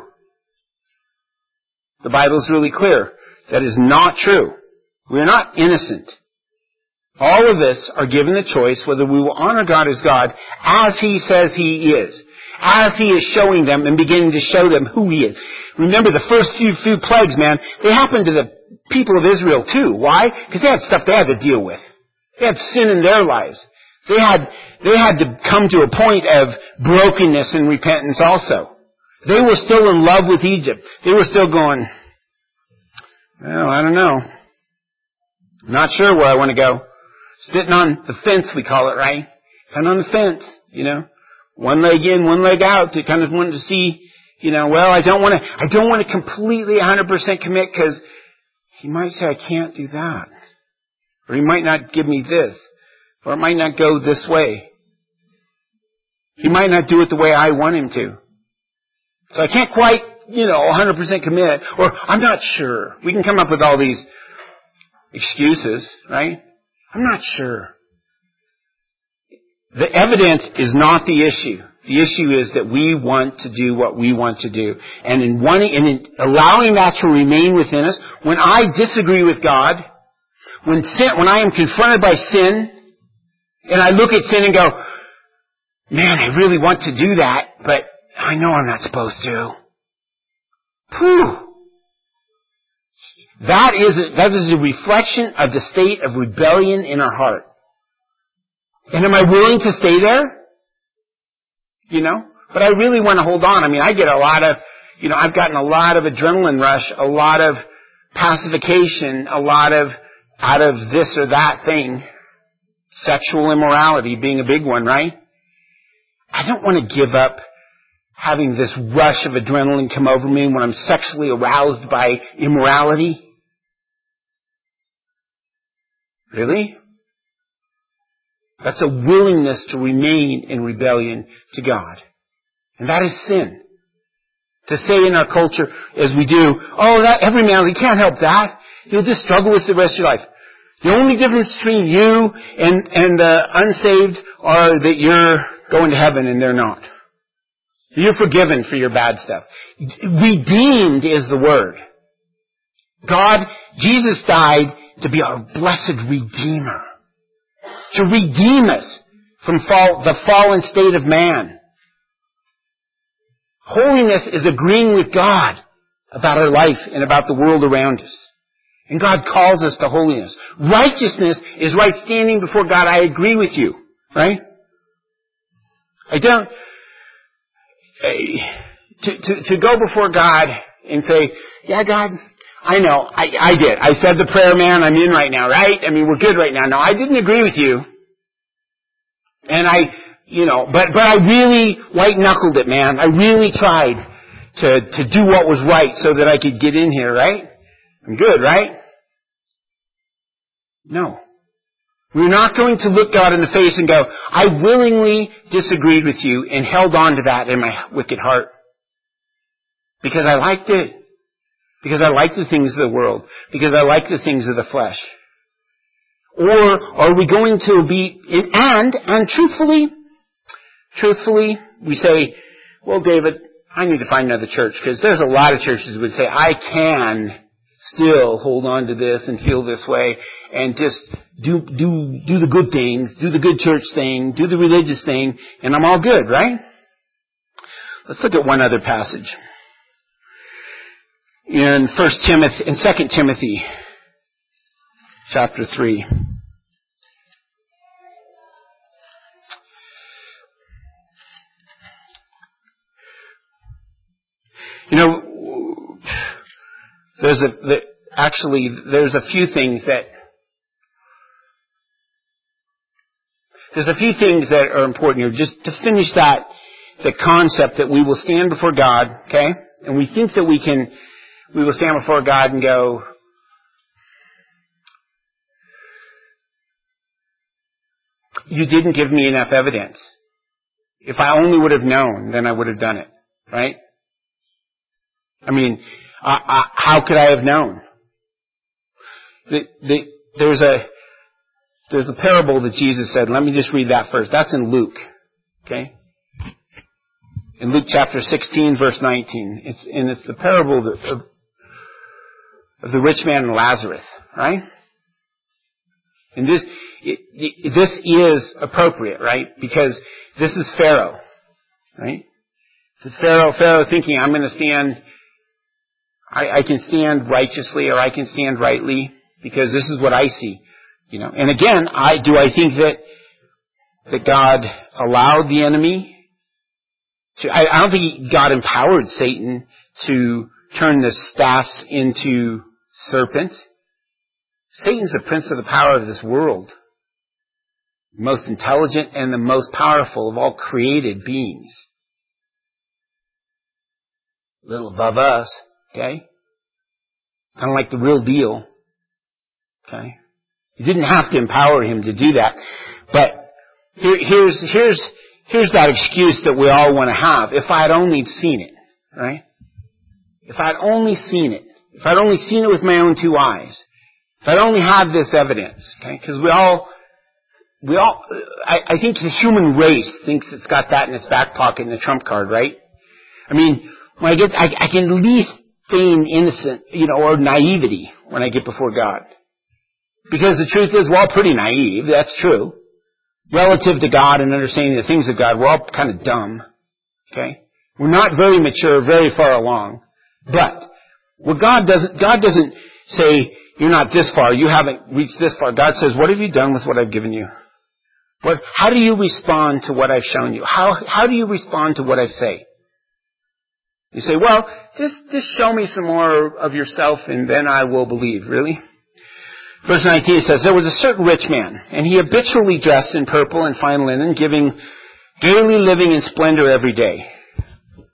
The Bible's really clear. That is not true. We're not innocent. All of us are given the choice whether we will honor God as God as He says He is. As He is showing them and beginning to show them who He is. Remember the first few plagues, man, they happened to the people of Israel too. Why? Because they had stuff they had to deal with. They had sin in their lives. They had to come to a point of brokenness and repentance also. They were still in love with Egypt. They were still going, well, I don't know. I'm not sure where I want to go. Sitting on the fence, we call it, right? Kind of on the fence, One leg in, one leg out to kind of want to see, well, I don't want to completely 100% commit because He might say I can't do that. Or He might not give me this. Or it might not go this way. He might not do it the way I want Him to. So I can't quite, 100% commit. Or I'm not sure. We can come up with all these excuses, right? I'm not sure. The evidence is not the issue. The issue is that we want to do what we want to do. And in allowing that to remain within us, when I disagree with God, when I am confronted by sin, and I look at sin and go, man, I really want to do that, but I know I'm not supposed to. Phew. That is a reflection of the state of rebellion in our heart. And am I willing to stay there? But I really want to hold on. I get a lot of, I've gotten a lot of adrenaline rush, a lot of pacification, a lot of out of this or that thing. Sexual immorality being a big one, right? I don't want to give up having this rush of adrenaline come over me when I'm sexually aroused by immorality? Really? That's a willingness to remain in rebellion to God. And that is sin. To say in our culture, as we do, oh, that every man, he can't help that. You'll just struggle with the rest of your life. The only difference between you and the unsaved are that you're going to heaven and they're not. You're forgiven for your bad stuff. Redeemed is the word. Jesus died to be our blessed Redeemer. To redeem us from the fallen state of man. Holiness is agreeing with God about our life and about the world around us. And God calls us to holiness. Righteousness is right standing before God. I agree with you, right? I don't... To go before God and say, yeah, God, I know, I did. I said the prayer, man, I'm in right now, right? I mean, we're good right now. No, I didn't agree with you. And but I really white-knuckled it, man. I really tried to do what was right so that I could get in here, right? I'm good, right? No. We're not going to look God in the face and go, I willingly disagreed with you and held on to that in my wicked heart. Because I liked it. Because I like the things of the world. Because I like the things of the flesh. Or are we going to be, and truthfully, we say, well, David, I need to find another church, because there's a lot of churches that would say, I can still hold on to this and feel this way, and just do the good things, do the good church thing, do the religious thing, and I'm all good, right? Let's look at one other passage. In 2 Timothy, chapter 3. There's a few things that are important here. Just to finish the concept that we will stand before God, okay? And we think that we will stand before God and go, you didn't give me enough evidence. If I only would have known, then I would have done it, right? I mean, how could I have known? There's a parable that Jesus said. Let me just read that first. That's in Luke, okay? In Luke chapter 16, verse 19. It's the parable of the rich man and Lazarus, right? And this is appropriate, right? Because this is Pharaoh, right? The Pharaoh thinking, I'm going to stand, I can stand righteously or I can stand rightly because this is what I see, And again, I think that God allowed the enemy to, I don't think God empowered Satan to turn the staffs into serpents. Satan's the prince of the power of this world. The most intelligent and the most powerful of all created beings. A little above us, okay? Kind of like the real deal, okay? You didn't have to empower him to do that. But here's that excuse that we all want to have. If I had only seen it, right? If I had only seen it. If I'd only seen it with my own two eyes. If I'd only had this evidence, okay? Because I think the human race thinks it's got that in its back pocket in a trump card, right? I mean, when I can at least feign innocent, or naivety when I get before God. Because the truth is, we're all pretty naive, that's true. Relative to God and understanding the things of God, we're all kind of dumb, okay? We're not very mature, very far along. But, what God doesn't say, you're not this far, you haven't reached this far. God says, what have you done with what I've given you? How do you respond to what I've shown you? How do you respond to what I say? You say, well, just show me some more of yourself and then I will believe. Really? Verse 19 says, there was a certain rich man, and he habitually dressed in purple and fine linen, gaily living in splendor every day.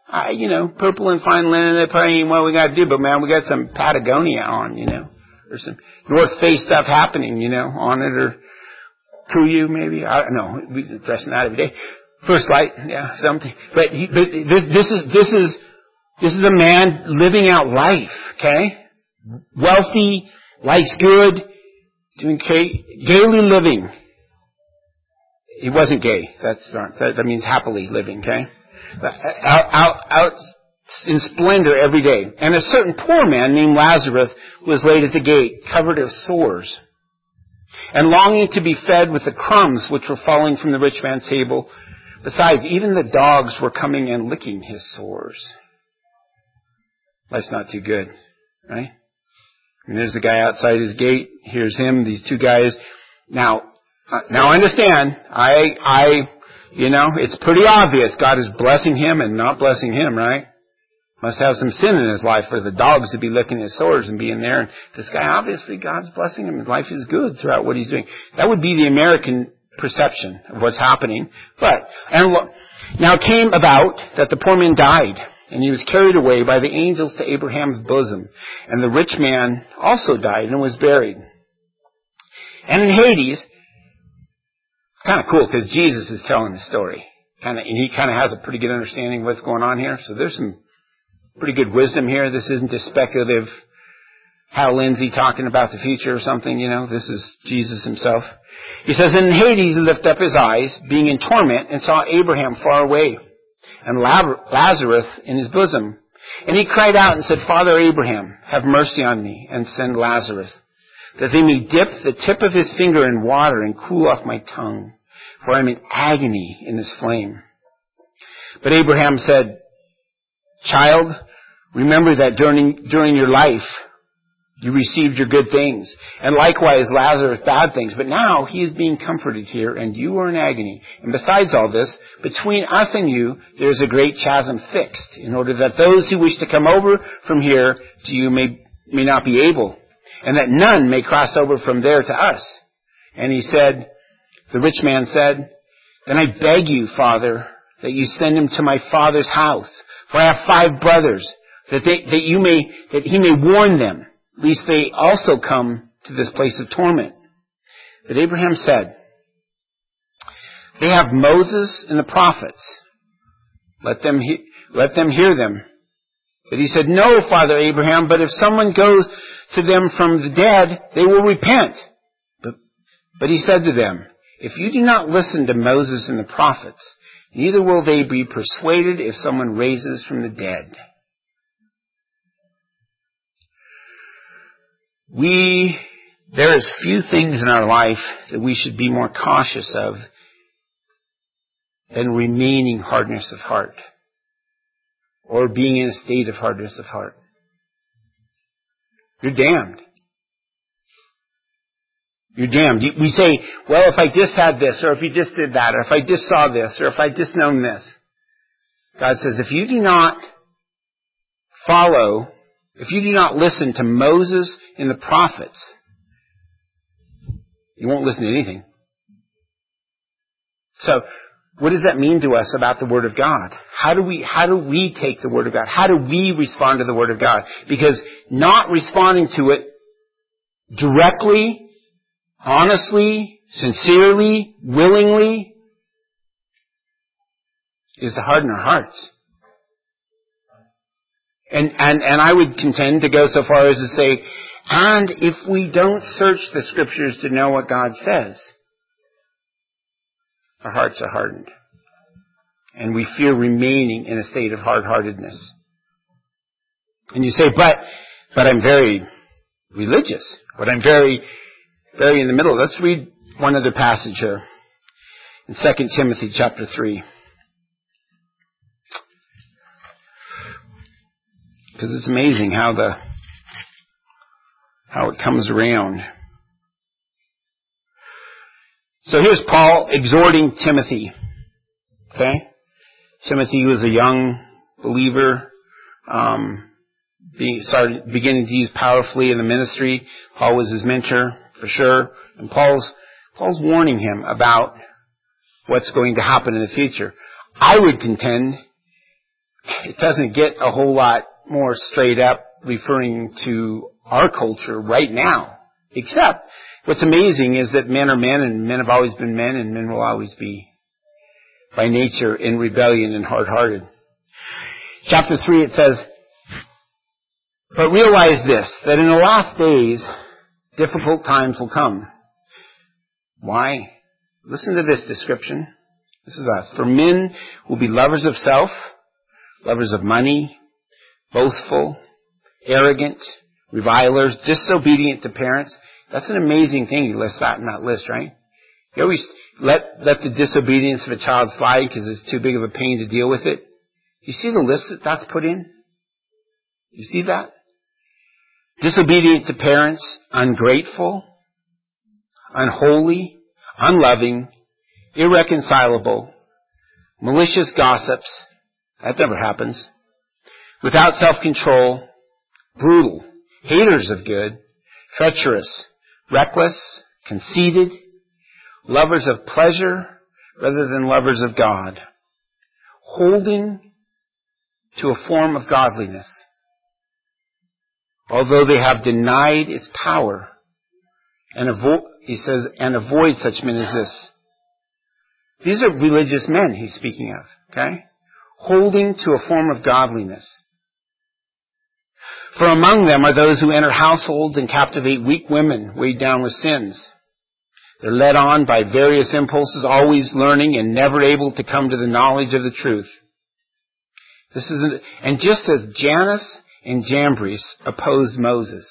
Purple and fine linen, that probably ain't what we got to do, but man, we got some Patagonia on, or some North Face stuff happening, on it, or Kuyu maybe. I don't know. We dress in that every day. First Light, yeah, something. But this is a man living out life, okay? Wealthy, life's good, doing gaily living. He wasn't gay. That means happily living, okay? Out in splendor every day. And a certain poor man named Lazarus was laid at the gate, covered with sores, and longing to be fed with the crumbs which were falling from the rich man's table. Besides, even the dogs were coming and licking his sores. Life's not too good, right? And there's the guy outside his gate. Here's him, these two guys. Now understand, it's pretty obvious God is blessing him and not blessing him, right? Must have some sin in his life for the dogs to be licking his sores and being there. And this guy, obviously, God's blessing him. His life is good throughout what he's doing. That would be the American perception of what's happening. Now it came about that the poor man died, and he was carried away by the angels to Abraham's bosom. And the rich man also died and was buried. And in Hades, it's kind of cool because Jesus is telling the story. And he kind of has a pretty good understanding of what's going on here. So there's some pretty good wisdom here. This isn't just speculative Hal Lindsey talking about the future or something, This is Jesus himself. He says, in Hades he lifted up his eyes, being in torment, and saw Abraham far away, and Lazarus in his bosom. And he cried out and said, Father Abraham, have mercy on me, and send Lazarus, that they may dip the tip of his finger in water and cool off my tongue, for I am in agony in this flame. But Abraham said, Child, remember that during your life you received your good things, and likewise Lazarus bad things. But now he is being comforted here, and you are in agony. And besides all this, between us and you there is a great chasm fixed, in order that those who wish to come over from here to you may not be able, and that none may cross over from there to us. And the rich man said, Then I beg you, Father, that you send him to my father's house, for I have 5 brothers, that he may warn them, lest they also come to this place of torment. But Abraham said, They have Moses and the prophets. Let them hear them. But he said, No, Father Abraham, but if someone goes to them from the dead, they will repent. But he said to them, If you do not listen to Moses and the prophets, neither will they be persuaded if someone raises from the dead. There is few things in our life that we should be more cautious of than remaining hardness of heart, or being in a state of hardness of heart. You're damned. You're damned. We say, well, if I just had this, or if you just did that, or if I just saw this, or if I just known this. God says, if you do not listen to Moses and the prophets, you won't listen to anything. So, what does that mean to us about the Word of God? How do we take the Word of God? How do we respond to the Word of God? Because not responding to it directly, honestly, sincerely, willingly, is to harden our hearts. And I would contend to go so far as to say, and if we don't search the Scriptures to know what God says, our hearts are hardened. And we fear remaining in a state of hard-heartedness. And you say, but I'm very religious. But I'm very, very in the middle. Let's read one other passage here. In 2 Timothy chapter 3. Because it's amazing how it comes around. So here's Paul exhorting Timothy. Okay? Timothy was a young believer, beginning to use powerfully in the ministry. Paul was his mentor, for sure. And Paul's warning him about what's going to happen in the future. I would contend it doesn't get a whole lot more straight up referring to our culture right now. Except, what's amazing is that men are men, and men have always been men, and men will always be, by nature, in rebellion and hard-hearted. Chapter 3, it says, "But realize this, that in the last days, difficult times will come." Why? Listen to this description. This is us. "For men will be lovers of self, lovers of money, boastful, arrogant, revilers, disobedient to parents." That's an amazing thing. He lists that in that list, right? You always let the disobedience of a child slide because it's too big of a pain to deal with it. You see the list that that's put in? You see that? Disobedient to parents, ungrateful, unholy, unloving, irreconcilable, malicious gossips. That never happens. Without self-control, brutal, haters of good, treacherous, reckless, conceited, lovers of pleasure rather than lovers of God, holding to a form of godliness, although they have denied its power. And avoid such men as this. These are religious men he's speaking of, okay? Holding to a form of godliness. "For among them are those who enter households and captivate weak women weighed down with sins. They're led on by various impulses, always learning and never able to come to the knowledge of the truth." And just as Jannes and Jambres opposed Moses,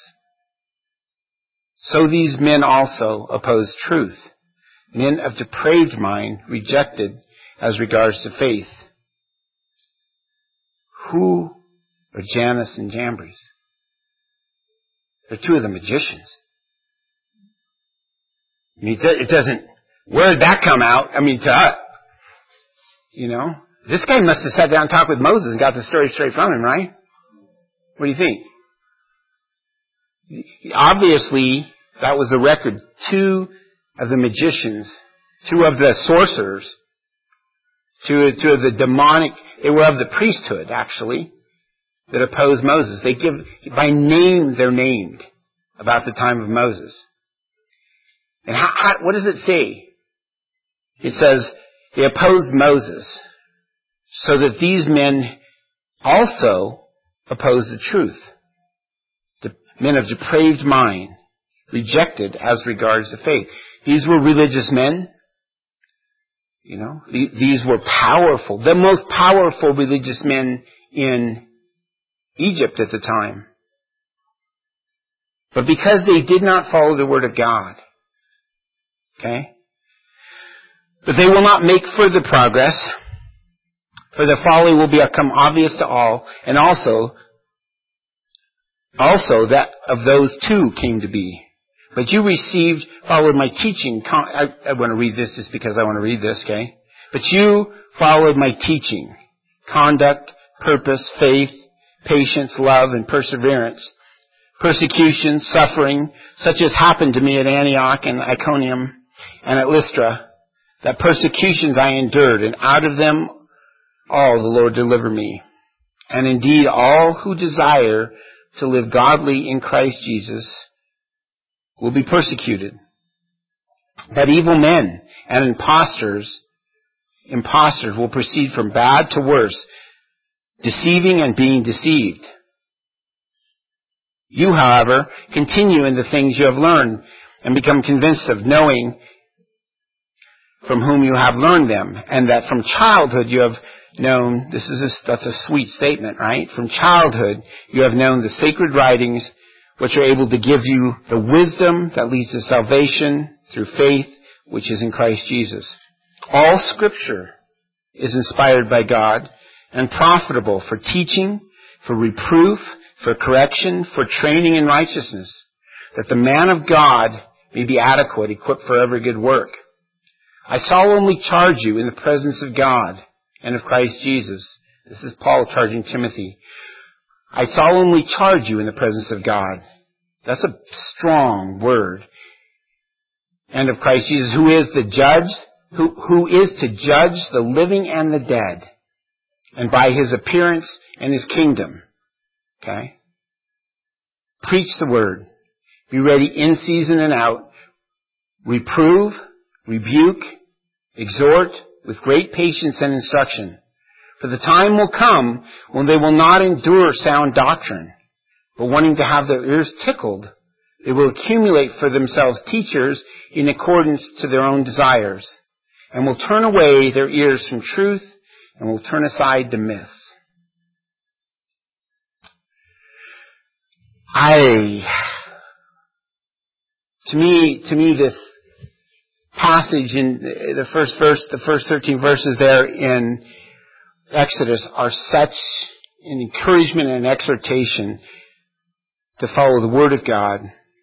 so these men also opposed truth. Men of depraved mind, rejected as regards to faith. Who are Jannes and Jambres? They're two of the magicians. I mean, it doesn't, where did that come out? I mean, to us, this guy must have sat down and talked with Moses and got the story straight from him, right? What do you think? Obviously, that was the record. Two of the magicians, two of the sorcerers, two of the demonic, they were of the priesthood, actually, that opposed Moses. They give, by name, they're named about the time of Moses. And what does it say? It says, they opposed Moses, so that these men also oppose the truth. The men of depraved mind, rejected as regards the faith. These were religious men. These were powerful, the most powerful religious men in Egypt at the time. But because they did not follow the word of God, okay? But they will not make further progress, for their folly will become obvious to all, and also that of those too came to be. But you followed my teaching. I want to read this just because I want to read this, okay? But you followed my teaching, conduct, purpose, faith, patience, love, and perseverance, persecution, suffering, such as happened to me at Antioch and Iconium and at Lystra, that persecutions I endured, and out of them all the Lord delivered me. And indeed, all who desire to live godly in Christ Jesus will be persecuted. But evil men and impostors will proceed from bad to worse, deceiving and being deceived. You, however, continue in the things you have learned and become convinced of, knowing from whom you have learned them, and that from childhood you have known, that's a sweet statement, right? From childhood you have known the sacred writings, which are able to give you the wisdom that leads to salvation through faith, which is in Christ Jesus. All Scripture is inspired by God and profitable for teaching, for reproof, for correction, for training in righteousness, that the man of God may be adequate, equipped for every good work. I solemnly charge you in the presence of God and of Christ Jesus. This is Paul charging Timothy. I solemnly charge you in the presence of God. That's a strong word. And of Christ Jesus, who is the judge, who is to judge the living and the dead. and by His appearance and His kingdom. Okay? Preach the word. Be ready in season and out. Reprove, rebuke, exhort with great patience and instruction. For the time will come when they will not endure sound doctrine, but wanting to have their ears tickled, they will accumulate for themselves teachers in accordance to their own desires, and will turn away their ears from truth and will turn aside to myths. To me, this passage in the first 13 verses there in Exodus are such an encouragement and an exhortation to follow the Word of God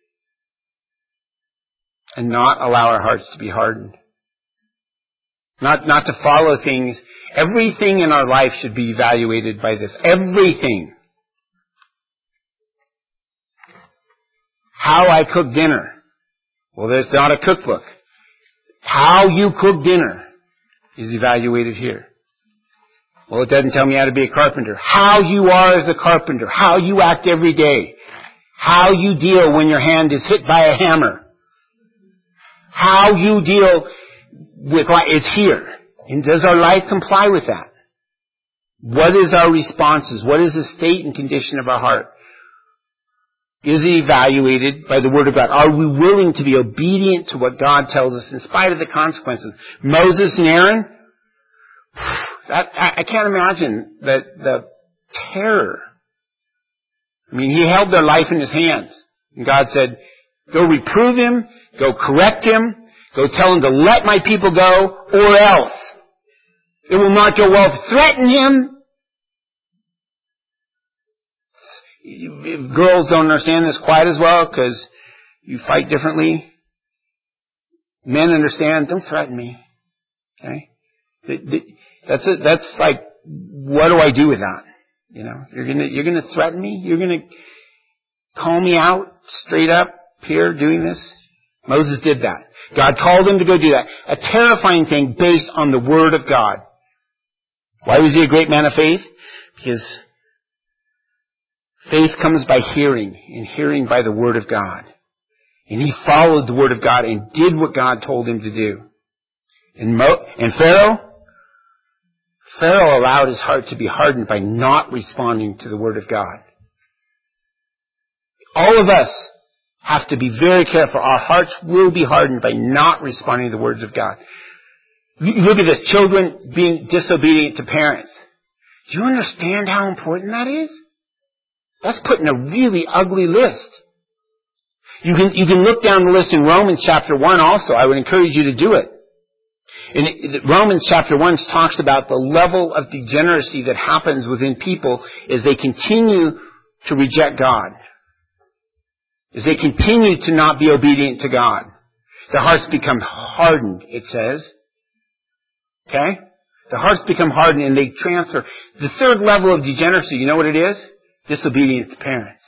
and not allow our hearts to be hardened. Not to follow things. Everything in our life should be evaluated by this. Everything. How I cook dinner. Well, there's not a cookbook. How you cook dinner is evaluated here. Well, it doesn't tell me how to be a carpenter. How you are as a carpenter. How you act every day. How you deal when your hand is hit by a hammer. How you deal with life. It's here. And does our life comply with that? What is our responses? What is the state and condition of our heart? Is it evaluated by the Word of God? Are we willing to be obedient to what God tells us in spite of the consequences? Moses and Aaron, I can't imagine the terror. I mean, he held their life in his hands. And God said, go reprove him, go correct him, go tell him to let my people go, or else. It will not go well. Threaten him. Girls don't understand this quite as well because you fight differently. Men understand, don't threaten me. Okay? That's it. That's like, what do I do with that? You know, you're gonna threaten me? You're gonna call me out straight up here doing this? Moses did that. God called him to go do that. A terrifying thing based on the Word of God. Why was he a great man of faith? Because faith comes by hearing, and hearing by the Word of God. And he followed the Word of God and did what God told him to do. And Pharaoh allowed his heart to be hardened by not responding to the Word of God. All of us have to be very careful. Our hearts will be hardened by not responding to the words of God. Look at this, children being disobedient to parents. Do you understand how important that is? That's putting a really ugly list. You can look down the list in Romans chapter 1 also. I would encourage you to do it. In Romans chapter 1 talks about the level of degeneracy that happens within people as they continue to reject God. As they continue to not be obedient to God. Their hearts become hardened, it says. Okay? The hearts become hardened and they transfer. The third level of degeneracy, you know what it is? Disobedience to parents.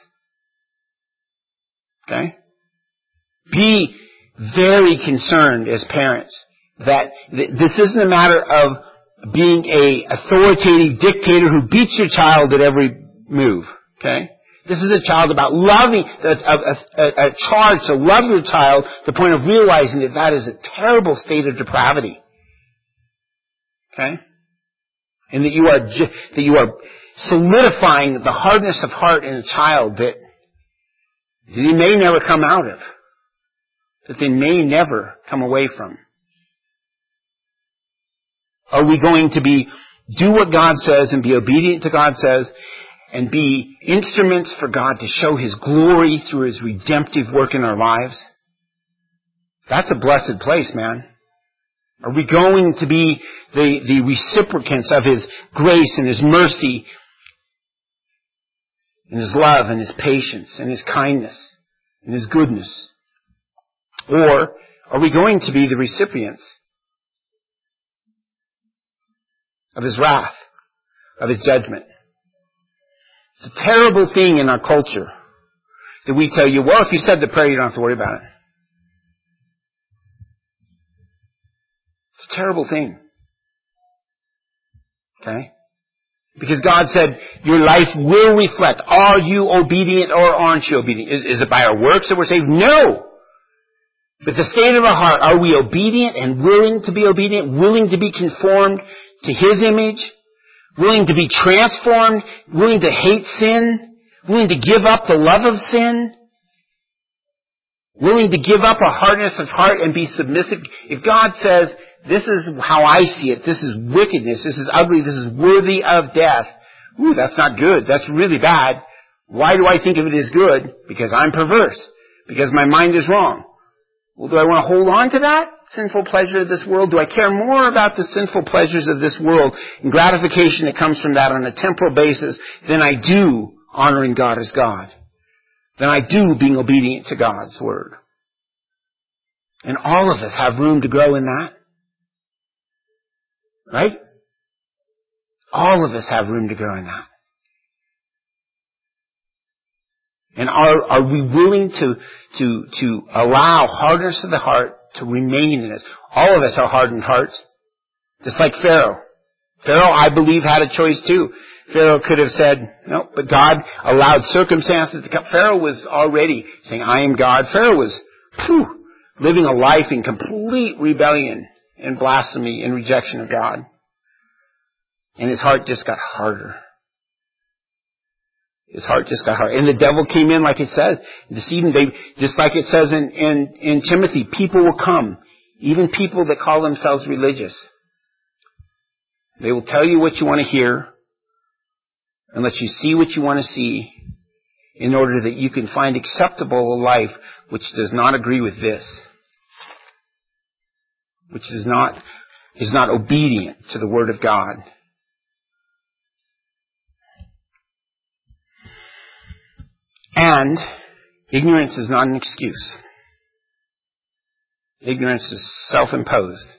Okay? Be very concerned as parents that this isn't a matter of being a authoritative dictator who beats your child at every move. Okay? This is a child about loving, a charge to love your child to the point of realizing that that is a terrible state of depravity. Okay? And that you are solidifying the hardness of heart in a child that he may never come out of. That they may never come away from. Are we going to do what God says and be obedient to God says and be instruments for God to show His glory through His redemptive work in our lives? That's a blessed place, man. Are we going to be the reciprocants of His grace and His mercy and His love and His patience and His kindness and His goodness? Or are we going to be the recipients of His wrath, of His judgment? It's a terrible thing in our culture that we tell you, well, if you said the prayer, you don't have to worry about it. It's a terrible thing. Okay? Because God said, your life will reflect, are you obedient or aren't you obedient? Is it by our works that we're saved? No! But the state of our heart, are we obedient and willing to be obedient, willing to be conformed to His image, willing to be transformed, willing to hate sin, willing to give up the love of sin, willing to give up a hardness of heart and be submissive? If God says, this is how I see it, this is wickedness, this is ugly, this is worthy of death, ooh, that's not good, that's really bad. Why do I think of it as good? Because I'm perverse, because my mind is wrong. Well, do I want to hold on to that sinful pleasure of this world? Do I care more about the sinful pleasures of this world and gratification that comes from that on a temporal basis than I do honoring God as God? Than I do being obedient to God's Word? And all of us have room to grow in that. Right? All of us have room to grow in that. And are we willing to allow hardness of the heart to remain in us? All of us are hardened hearts. Just like Pharaoh. Pharaoh, I believe, had a choice too. Pharaoh could have said, no, but God allowed circumstances to come. Pharaoh was already saying, I am God. Pharaoh was living a life in complete rebellion and blasphemy and rejection of God. And his heart just got harder. His heart just got hard. And the devil came in, like it says, deceiving. Just like it says in Timothy, people will come, even people that call themselves religious. They will tell you what you want to hear and let you see what you want to see in order that you can find acceptable a life which does not agree with this, which is not obedient to the Word of God. And ignorance is not an excuse. Ignorance is self-imposed.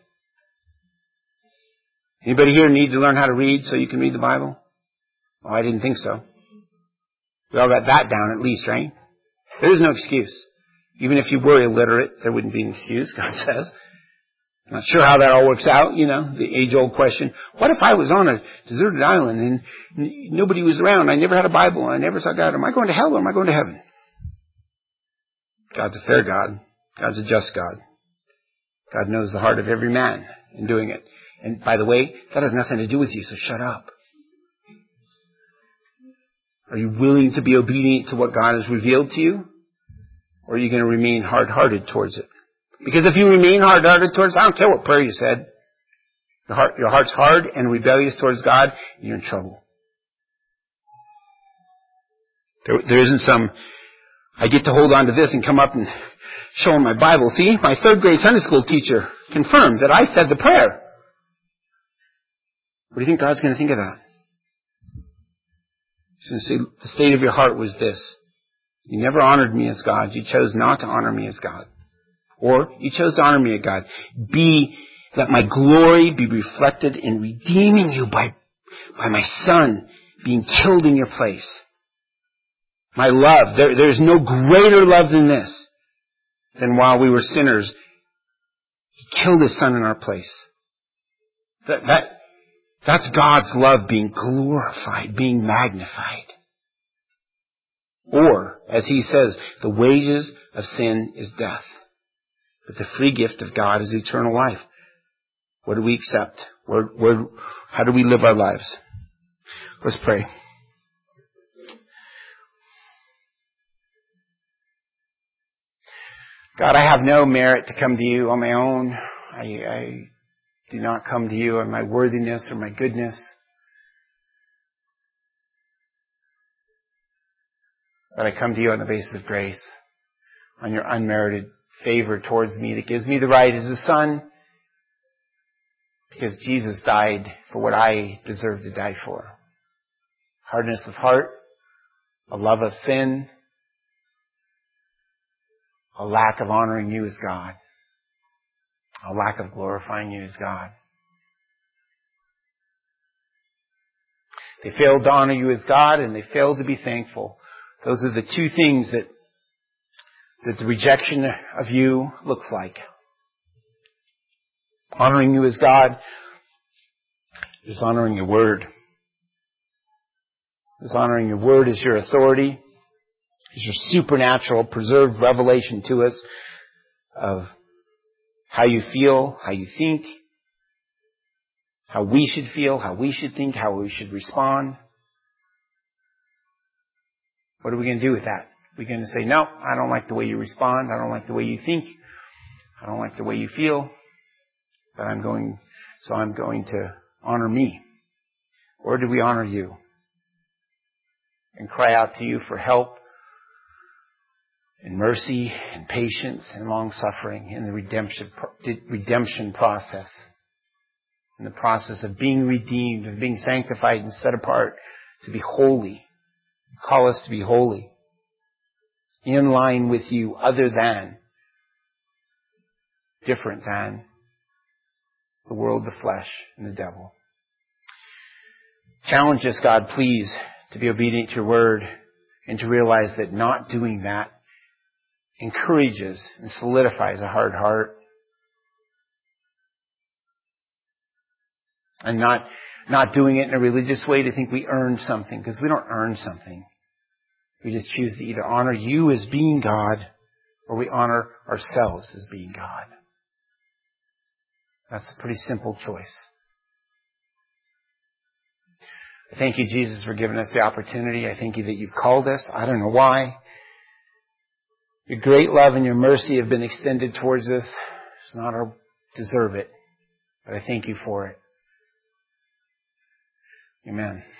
Anybody here need to learn how to read so you can read the Bible? Oh, I didn't think so. We all got that down at least, right? There is no excuse. Even if you were illiterate, there wouldn't be an excuse, God says. I'm not sure how that all works out, the age-old question. What if I was on a deserted island and nobody was around, I never had a Bible, and I never saw God? Am I going to hell or am I going to heaven? God's a fair God. God's a just God. God knows the heart of every man in doing it. And by the way, that has nothing to do with you, so shut up. Are you willing to be obedient to what God has revealed to you? Or are you going to remain hard-hearted towards it? Because if you remain hard-hearted towards it, I don't care what prayer you said. Your heart's hard and rebellious towards God, and you're in trouble. There isn't some, I get to hold on to this and come up and show him my Bible. See, my third grade Sunday school teacher confirmed that I said the prayer. What do you think God's going to think of that? He's going to say, the state of your heart was this. You never honored me as God. You chose not to honor me as God. Or you chose to honor me as God. Let my glory be reflected in redeeming you by my Son being killed in your place. My love. There's no greater love than this. Than while we were sinners, He killed His Son in our place. That's God's love being glorified, being magnified. Or, as He says, the wages of sin is death. But the free gift of God is eternal life. What do we accept? How do we live our lives? Let's pray. God, I have no merit to come to you on my own. I do not come to you on my worthiness or my goodness. But I come to you on the basis of grace, on your unmerited favor towards me that gives me the right as a son, because Jesus died for what I deserve to die for. Hardness of heart, a love of sin, a lack of honoring you as God, a lack of glorifying you as God. They failed to honor you as God, and they failed to be thankful. Those are the two things that the rejection of you looks like. Honoring you as God is honoring your word. Is honoring your word as your authority, as your supernatural, preserved revelation to us of how you feel, how you think, how we should feel, how we should think, how we should respond. What are we going to do with that? We're going to say, no, I don't like the way you respond. I don't like the way you think. I don't like the way you feel. But I'm going to honor me. Or do we honor you? And cry out to you for help and mercy and patience and long suffering in the redemption process. In the process of being redeemed, of being sanctified and set apart to be holy. Call us to be holy. In line with you, other than, different than the world, the flesh, and the devil. Challenge us, God, please, to be obedient to your word and to realize that not doing that encourages and solidifies a hard heart. And not doing it in a religious way to think we earned something, because we don't earn something. We just choose to either honor you as being God or we honor ourselves as being God. That's a pretty simple choice. I thank you, Jesus, for giving us the opportunity. I thank you that you've called us. I don't know why. Your great love and your mercy have been extended towards us. It's not our deserve it, but I thank you for it. Amen.